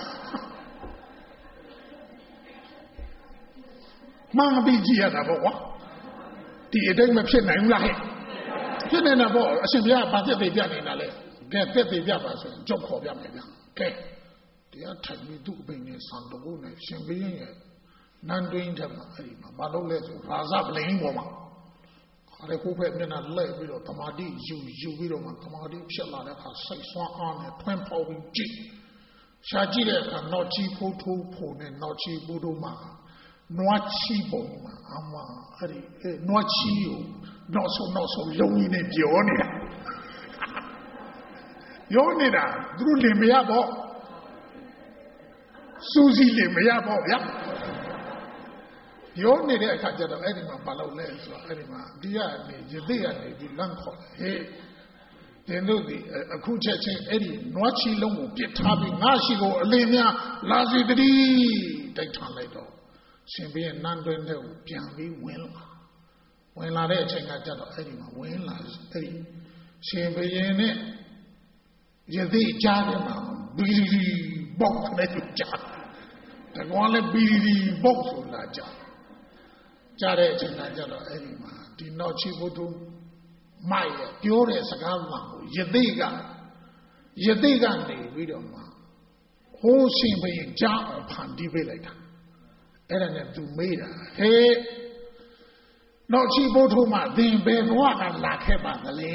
မှန်ပြီးကြည့်ရတာပေါ့ကွာဒီအတိတ်မဖြစ်နိုင်ဘူးလားဟဲ့ဖြစ်နေတာပေါ့အရှင်ဘုရားဘာသက်သေပြနေတာလဲကဲသက်သေပြပါဆိုရင်ကြောက်ခေါ်ပြမယ်ဗျာကဲတရားထိုင်ပြီးသူ့အပိန်နဲ့ဆံတော်နဲ့ရှင်ဘုရင်ရဲ့နန်းတွင်းထက်မှာအဲ့ဒီမှာဘာလို့လဲဆိုရာဇပလင်းပေါ်မှာခါရခုဖက်မျက်နှာလဲပြီးတော့တမာတိယူပြီးတော့မှတမာတိဖြစ်လာတဲ့အခါစိတ်ဆွမ်းအားနဲ့ထွန်းပေါက်ပြီးကြည့်ရှားကြည့်တဲ့အခါနောက်ချီဖို့ထိုးဖို့နဲ့နောက်ချီဖို့တို့မှာနွားချီပုံမှာအမအဲ့ဒီနွားချီကိုနောက်ဆုံးရုံကြီးနဲ့ပြောနေတာပြောနေတာသူတို့လင်မရပေါ့စူးစီးလင်မရပေါ့ဗျာပြောနေတဲ့အခါကျတော့အဲ့ဒီမှာဘာလို့လဲဆိုတော့အဲ့ဒီမှာဒီကနေရသေးကနေဒီလမ်းခေါ်ဟေးတင်တို့ဒီအခုချက်ချင်းအဲ့ဒီနွားချီလုံးကိုပြစ်ထားပြီးငါရှိကိုအလင်းများလာစီတည်းတိုက်ထားလိုက်တော့ရှင်ဘုရင်နန်းတွင်းထဲကိုပြန်ပြီးဝင်လာတဲ့အချိန်ကကြတော့အဲ့ဒီမှာဝင်လာအဲ့ဒီရှင်ဘုရင်နဲ့ရသေးကြားတယ်မှာဘီရီဘောက်နဲ့ကြားတကောလည်းဘီရီဘောက်ဆိုလာကြားတဲ့အချိန်ကကြတော့အဲ့ဒီမှာဒီနောက်ချီဖို့သူမိုက်ရပြောတဲ့စကားမှကိုရသေးကယသိကနေပြီးတော့မှဟိုးရှင်ဘုရင်ကြားအောင်ဖန်တီးပေးလိုက်တာအဲ့ဒါနဲ့သူမေးတာဟဲ့နောက်ချီဘုထုမှသင်ဘယ်ဘဝကလာခဲ့ပါသလဲ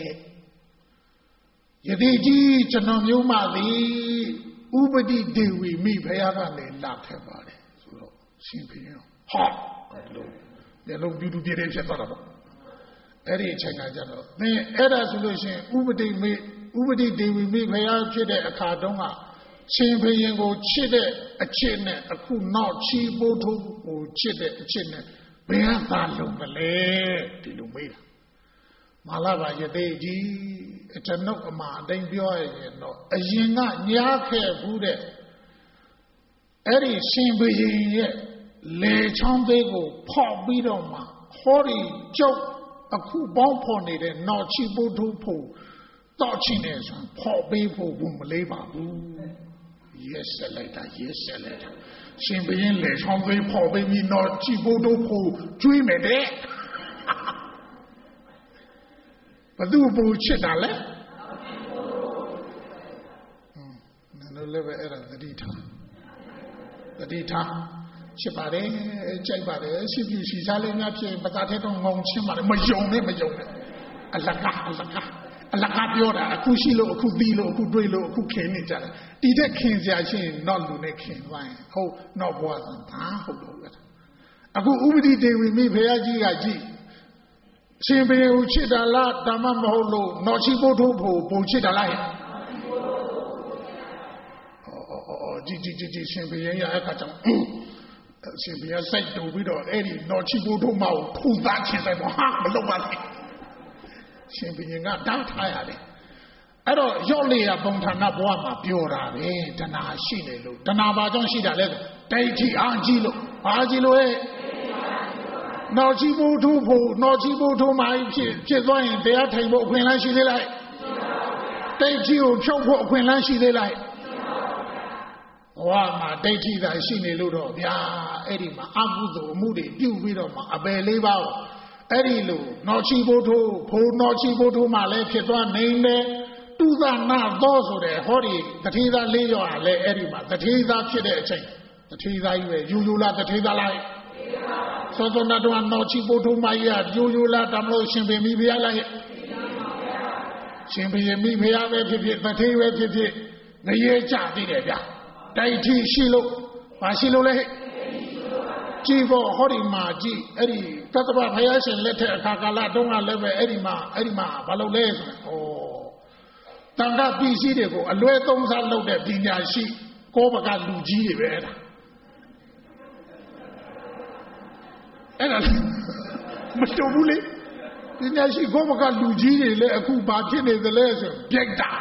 ယသိကြီးကျွန်တော်မျိုးမှသည်ဥပတိဒေဝီမိဘုရားကလည်းလာခဲ့ပါတယ်ဆိုတော့ရှင်ဘုရင်ဟာလို့ဒီလိုပြုပြတဲ့ဖြစ်သွားတာပေါ့အဲ့ဒီအချိန်ကကျတော့သင်အဲ့ဒါဆိုလို့ရှင်ဥပတိဒေဝီမိဘုရားဖြစ်တဲ့အခါတုန်းကရှင်ဘုရင်ကိုချစ်တဲ့အချစ်နဲ့အခုနောက်ချီဘုထုကိုချစ်တဲ့အချစ်နဲ့ဘယ်ဟာသာလုံးမလဲဒီလိုမေးတာမာလဘာယသိကြီးကျွန်ုပ်အမှားအတိုင်းပြောရရင်တော့အရင်ကညားခဲ့ဘူးတဲ့အဲ့ဒီရှင်ဘုရင်ရဲ့လေချောင်းသေးကိုဖောက်ပြီးတော့မှဟောဒီကျုပ်အခုပေါင်းဖော်နေတဲ့နောက်ချီဘုထုဖို့တော့ချင်နေဆိုဖော်ပေးဖို့ဘူးမလေးပါဘူးyes လိုက်တာရှင်ဘုရင်လေချောင်းသေးဖော်ပေးပြီးနောက်ချီဘုထုဖို့ကျွေးမယ်တဲ့ဘသူပူချစ်တာလဲနော်လည်းပဲအဲ့ဒါသတိထားချစ်ပါတယ်ကြိုက်ပါတယ်ရှိပြရှိစားလေးများဖြစ်ပသာထဲတော့ငုံချင်းပါတယ်မယုံနဲ့အလကားပြောတာအခုရှိလို့အခုပြီးလို့အခုတွေးလို့အခုခင်နေကြတယ်ဒီတဲ့ခင်စရာချင်းတော့လူနဲ့ခင်သွားရင်ဟုတ်တော့ဘွားသာဟုတ်တော့အခုဥပတိဒေဝီမိဖုရားကြီးကကြည့်ရှင်ဘုရင်ကိုချစ်တာလားဓမ္မမဟုတ်လို့နော်ချီဘုထုဖို့ပုံချစ်တာလားကြည်ရှင်ဘုရင်ရအခါကြောင့်ရှင်ဘုရားစိုက်တူပြီးတော့အဲ့ဒီနော်ချီဘုထုမကိုဖူသားချင်တယ်ပေါ့ဟာမလုပ်ပါနဲ့ရှင်ဘုရင်ကတားထားရတယ်အဲ့တော့ရော့လေရပုံဌာနဘဝမှာပြောတာပဲတဏှာရှိနေလို့တဏှာဘာကြောင့်ရှိတာလဲဒိဋ္ဌိအာကြီးလို့ဘာကြီးလို့ဟဲ့နော်ချီဘုထုဖို့နော်ချီဘုထုမှဖြစ်သွားရင်တရားထိုင်ဖို့အခွင့်အလမ်းရှိသေးလားဒိဋ္ဌိကိုဖြုတ်ဖို့အခွင့်အလမ်းရှိသေးလားဘဝမှာဒိဋ္ဌိသာရှိနေလို့တော့ဗျာအဲ့ဒီမှာအကုသိုလ်အမှုတွေပြုပြီးတော့မှအပယ်လေးပါးအဲ့ဒီလိုနော်ချီဘုထုဖို့နော်ချီဘုထုမှလည်းဖြစ်သွားနိုင်တယ်တုသနာသောဆိုတဲ့ဟောဒီတထေသာလေးရောကလည်းအဲ့ဒီမှာတထေသာဖြစ်တဲ့အချိန်တထေသာကြီးပဲယူလားတထေသာလားသောသောနာတော်နော်ချီဘုထုမှရယူလားတမလို့ရှင်ဘုရင်မိဖုရားလားရှင်ဘုရင်မိဖုရားပဲဖြစ်ဖြစ်တထေပဲဖြစ်ဖြစ်ငရေကြသေးတယ်ဗျာဒိဋ္ဌိရှိလို့မရှိလို့လဲကြည်ဖို့ဟောဒီမှာကြည်အဲ့ဒီသတ္တဗဘုရားရှင်လက်ထက်အခါကာလတုန်းကလည်းပဲအဲ့ဒီမှာဘာလုပ်လဲဆိုတော့တန်ခါပစ္စည်းတွေကိုအလွဲသုံးစားလုပ်တဲ့ပညာရှိကောဘကလူကြီးတွေပဲအဲ့ဒါမတူဘူးလေပညာရှိကောဘကလူကြီးတွေလည်းအခုဘာဖြစ်နေသလဲဆိုပြိုက်တာ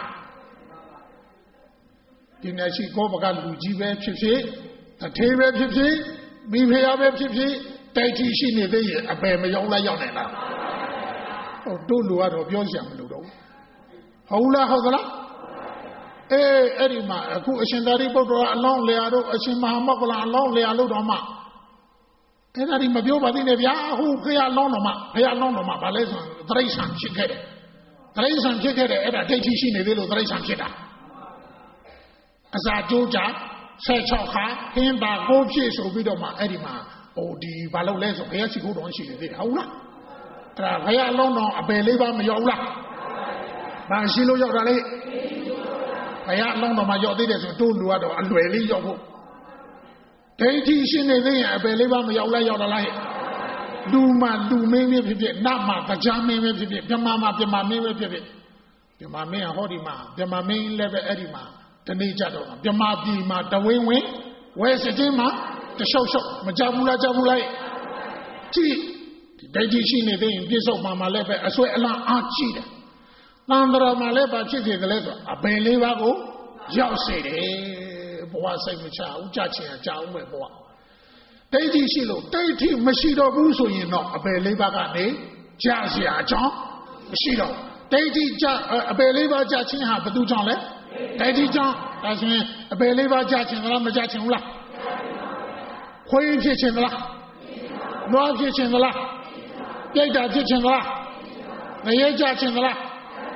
ပညာရှိကောဘကလူကြီးပဲဖြစ်ဖြစ်တထေးပဲဖြစ်ဖြစ်မိဖုရားပဲဖြစ်ဖြစ်တိုက်ထီရှိနေသေးရင်အပယ်မရောက်လိုက်ရောက်နိုင်လားဟုတ်တို့လူကတော့ပြောစရာမလိုတော့ဟုတ်လားဟုတ်သလားအဲ့ဒီမှာအခုအရှင်သာရိပုတ္တရာအလောင်းလျာတို့အရှင်မဟာမောက္ခလအလောင်းလျာလို့တော့မှအဲ့ဒါဒီမပြောပါသေးနဲ့ဗျာဟိုခရအလောင်းတော်မှဘာလဲဆိုတရိစ္ဆာန်ဖြစ်ခဲ့တယ်အဲ့ဒါဒိဋ္ဌိရှိနေသေးလို့တရိစ္ဆာန်ဖြစ်တာအစာကြိုးကြ16ခါခင်းပါကိုဖြည့်ဆိုပြီးတော့မှအဲ့ဒီမှာဟိုဒီဘာလို့လဲဆိုဘုရားရှိခိုးတော်ရှိနေသေးတယ်ဟုတ်လားအဲ့ဒါဘုရားအလုံးတော်အပယ်လေးပါမရောက်လားဘာရှိလို့ရောက်တာလဲဘုရားအလုံးတော်မှာရောက်သေးတယ်ဆိုတို့လူကတော့အလွယ်လေးရောက်ဖို့ဒိဋ္ဌိရှိနေသေးရင်အပယ်လေးပါမရောက်လားရောက်တာလားလူမင်းပဲဖြစ်ဖြစ်နမတရားမင်းပဲဖြစ်ဖြစ်ပြမမင်းပဲဖြစ်ဖြစ်ပြမမင်းဟောဒီမှာပြမမင်းလည်းပဲအဲ့ဒီမှာတနေ့ကြတော့ပြမပြည်မှာတဝင်းဝင်းဝဲစတင်းမှာတရှောက်မကြဘူးလားကြည့်ဒိဋ္ဌိရှိနေသေးရင်ပြစ္ဆုတ်မှာလည်းပဲအဆွဲအလန်းအားကြည့်တယ်တန်ត្រာမှာလည်းပါဖြစ်တယ်လည်းဆိုအပင်လေးပါးကိုရောက်စေတယ်ဘဝစိတ်မချဘူးကြချင်ကြအောင်ပဲဘဝဒိဋ္ဌိရှိလို့ဒိဋ္ဌိမရှိတော့ဘူးဆိုရင်တော့အပယ်လေးပါးကနေကြာเสียအကြောင်းမရှိတော့ဒိဋ္ဌိကြအပယ်လေးပါးကြာခြင်းဟာဘယ်သူကြောင့်လဲဒိဋ္ဌိကြောင့်ဒါဆိုရင်အပယ်လေးပါးကြာခြင်းလားမကြာခြင်းဘူးလားခွေးဖြစ်ခြင်းလားနွားဖြစ်ခြင်းလားပြိတ္တာဖြစ်ခြင်းလားငရဲကြာခြင်းလား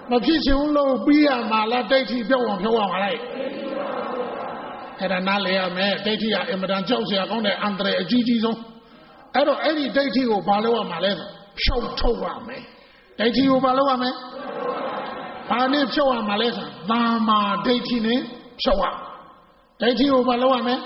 မဖြစ်ချင်လို့ပြီးရမှာလားဒိဋ္ဌိပြောင်းအောင်ဖြုတ်အောင်လိုက်အဲ့ဒါနားလည်ရမယ်ဒိဋ္ဌိကအင်မတန်ကြောက်စရာကောင်းတဲ့အန္တရာယ်အကြီးကြီးဆုံးအဲ့တော့အဲ့ဒီဒိဋ္ဌိကိုဘာလုပ်ရမှာလဲဆိုဖြုတ်ထုတ်ရမယ်ဒိဋ္ဌိကိုဘာလုပ်ရမလဲဘာနဲ့ဖြုတ်ရမှာလဲဆိုသာမာဒိဋ္ဌိနဲ့ဖြုတ်ရဒိဋ္ဌိကိုဘာလုပ်ရမလဲ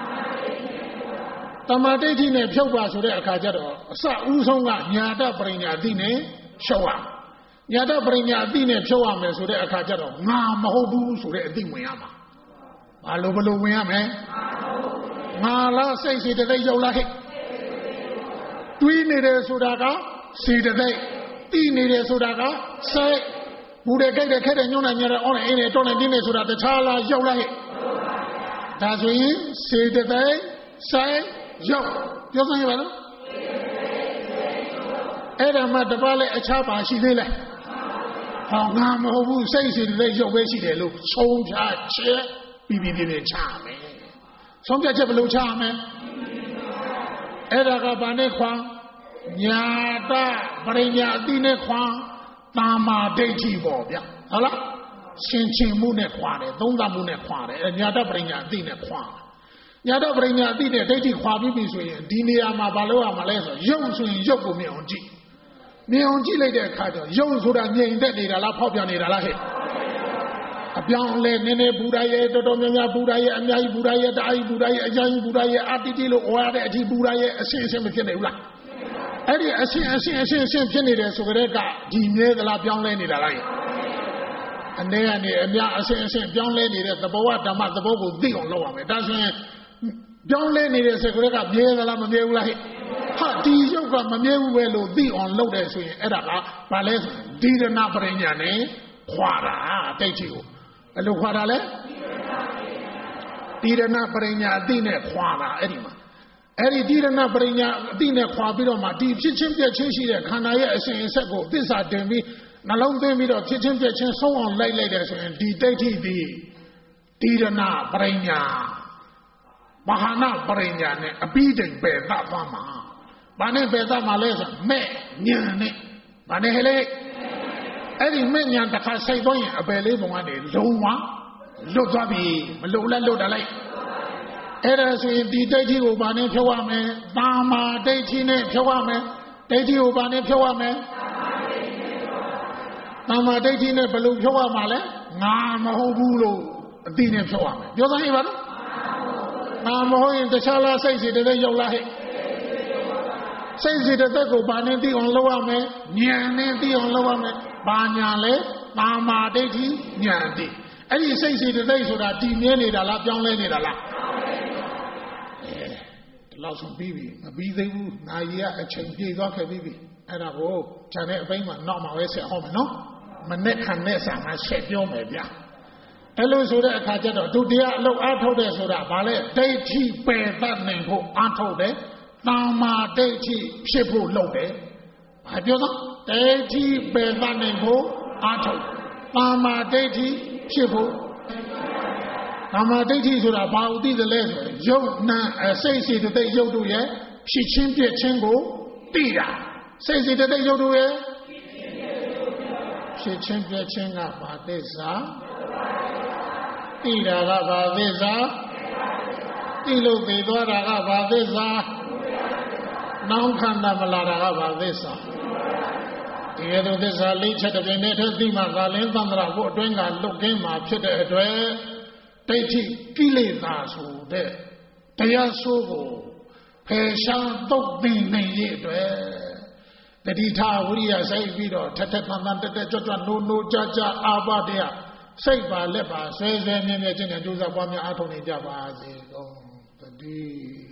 သမာဓိဋ္ဌိနဲ့ဖြုတ်ပါဆိုတဲ့အခါကျတော့အစဦးဆုံးကညာတပရိညာအသိနဲ့ဖြုတ်ရညာတပရိညာအသိနဲ့ဖြုတ်ရမယ်ဆိုတဲ့အခါကျတော့ငါမဟုတ်ဘူးဆိုတဲ့အသိဝင်ရမှာဘာလို့ဘလို့ဝင်ရမလဲငါလားစိတ်စေတသိက်ရောက်လာဟဲ့တွေးနေတယ်ဆိုတာကစေတသိက်သိနေတယ်ဆိုတာကစိတ်ဘူးတဲ့ကြိုက်တဲ့ခက်တဲ့ညှို့နိုင်ကြတဲ့အော်နေအင်းနဲ့တော်နေပြင်းနေဆိုတာတခြားလားရောက်လာဟဲ့ဒါဆိုရင်စေတသိက်စိတ်ရောက်ပြောစမ်းရပါလားအဲ့ဒါမှတပတ်လဲအခြားပါရှိသေးလဲဟောငါမဟုတ်ဘူးစိတ်စေတသိက်ရောက်ပဲရှိတယ်လို့ဆုံးဖြတ်ချက်ပြီးချမယ်ဆုံးဖြတ်ချက်ဘယ်လိုချရမလဲအဲ့ဒါကဘာနဲ့ခွာညာတပရိညာအတိနဲ့ခွာသာမာဒိဋ္ဌိပေါ့ဗျဟုတ်လားရှင်ချင်မှုနဲ့ခွာတယ်သုံးသပ်မှုနဲ့ခွာတယ်ညာတပရိညာအတိနဲ့ခွာညာတပရိညာအတိနဲ့ဒိဋ္ဌိခွာပြီးဆိုရင်ဒီနေရာမှာဘာလို့ရမှာလဲဆိုရုပ်ဆိုရင်ရုပ်ကိုမြင်အောင်ကြည့်လိုက်တဲ့အခါကျတော့ရုပ်ဆိုတာငြိမ်သက်နေတာလားဖောက်ပြန်နေတာလားဟဲ့အပြောင်းလဲနည်းနည်းဘူရာရဲ့တော်တော်များများဘူရာရဲ့အများကြီးဘူရာရဲ့တအားကြီးဘူရာရဲ့အကျဉ်းကြီးဘူရာရဲ့အတိတိလို့ဩရတဲ့အထိဘူရာရဲ့အဆင့်မဖြစ်နိုင်ဘူးလားအဲ့ဒီအဆင့်ဖြစ်နေတယ်ဆိုကြတဲ့ကဒီမြဲသလားပြောင်းလဲနေတာလားအနေကနေအများအဆင့်ပြောင်းလဲနေတဲ့သဘောဝဓမ္မသဘောကိုသိအောင်လုပ်ရမယ်ဒါဆိုရင်ပြောင်းလဲနေတဲ့ဆိုကြတဲ့ကမြဲသလားမမြဲဘူးလားဟဲ့ဟာဒီရုပ်ကမမြဲဘူးပဲလို့သိအောင်လုပ်တယ်ဆိုရင်အဲ့ဒါကဘာလဲဆိုဒီရဏပရိညာနဲ့ခွာတာတိတ်ချီကိုဘယ်လိုခွာတာလဲတိရဏပရိညာအတိနဲ့ခွာတာအဲ့ဒီမှာအဲ့ဒီတိရဏပရိညာအတိနဲ့ခွာပြီးတော့မှဒီဖြစ်ချင်းပြက်ချင်းရှိတဲ့ခန္ဓာရဲ့အစဉ်အဆက်ကိုသစ္စာတင်ပြီးနှလုံးသွင်းပြီးတော့ဖြစ်ချင်းပြက်ချင်းဆုံးအောင်လိုက်တယ်ဆိုရင်ဒီဒိဋ္ဌိဒီတိရဏပရိညာမဟာနာပရိညာနဲ့အပိဋိပယ်သသွားမှာဘာနဲ့ပယ်သမှာလဲဆိုမဲ့ညာနဲ့ဘာနဲ့ဟဲ့လေအဲ့ဒီမဲ့ညာတစ်ခါစိတ်သွားရင်အပယ်လေးပုံကနေလုံးဝလွတ်သွားပြီမလွတ်လဲလွတ်တာလိုက်အဲ့ဒါဆိုရင်ဒီဒိဋ္ဌိကိုဘာနဲ့ဖြုတ်ရမလဲသာမာဒိဋ္ဌိနဲ့ဖြုတ်ရမယ်ဒိဋ္ဌိကိုဘာနဲ့ဖြုတ်ရမလဲသာမာဒိဋ္ဌိနဲ့ဘယ်လိုဖြုတ်ရမှာလဲငါမဟုတ်ဘူးလို့အတိနဲ့ဖြုတ်ရမယ်ပြောစမ်းရပါလားငါမဟုတ်ရင်တခြားလားစိတ်စီတည်းရောက်လာဟဲ့စိတ်စီတည်းကိုဘာနဲ့သိအောင်လုပ်ရမယ်ဉာဏ်နဲ့သိအောင်လုပ်ရမယ်ဘာညာလဲသာမာဒိဋ္ဌိဉာဏ်တိအဲ့ဒီစိတ်စီတည်းဆိုတာတည်မြဲနေတာလားပြောင်းလဲနေတာလားဒီလောက်ဆုံးပြီးပြီမပြီးသေးဘူးနာရီကအချိန်ပြည့်သွားခဲ့ပြီအဲ့ဒါကိုခြံတဲ့အပိုင်းမှာနောက်မှပဲဆက်အောင်မယ်နော်မနဲ့ခံနဲ့စာမှာဆက်ပြောမယ်ဗျာအဲ့လိုဆိုတဲ့အခါကျတော့ဒုတိယအလုပ်အားထုတ်တယ်ဆိုတာဘာလဲဒိဋ္ဌိပယ်တတ်နိုင်ဖို့အားထုတ်တယ်သာမာဒိဋ္ဌိဖြစ်ဖို့လုပ်တယ်ဘာပြောတော့ဒိဋ္ဌိပယ်တတ်နိုင်ဖို့အားထုတ်သာမာဒိဋ္ဌိဖြစ်ဖို့သာမာဒိဋ္ဌိဆိုတာဘာဥသိတယ်လဲဆိုရင်ယုတ်နာစိတ်စီတသိက်ယုတ်တို့ရဲ့ဖြစ်ချင်းပြည့်ချင်းကိုသိတာစိတ်စီတသိက်ယုတ်တို့ရဲ့ဖြစ်ချင်းပြည့်ချင်းကဘာသစ္စာသိတာကဘာသစ္စာသိလို့သိသွားတာကဘာသစ္စာနောင်ခန္ဓာမလာတာကဘာသစ္စာဒီရသောသစ္စာလေးချက်တစ်ပြိုင်တည်းသိမှသာလင်းသန္တရာကိုအတွင်းကလွတ်ကင်းမှာဖြစ်တဲ့အတွက်ဒိဋ္ဌိကိလေသာဆိုတဲ့တရားဆိုးကိုဖယ်ရှားတုတ်သိနိုင်ရဲ့အတွက်တတိထဝိရိယစိုက်ပြီးတော့ထက်ထက်တန်တန်တက်တက်ကြွကြွနိုးနိုးကြကြအာဘတရားစိတ်ပါလက်ပါဆွဲဆွဲမြဲမြဲချင်းနဲ့ကြိုးစားပွားများအားထုတ်နေကြပါစေကုန်တည်း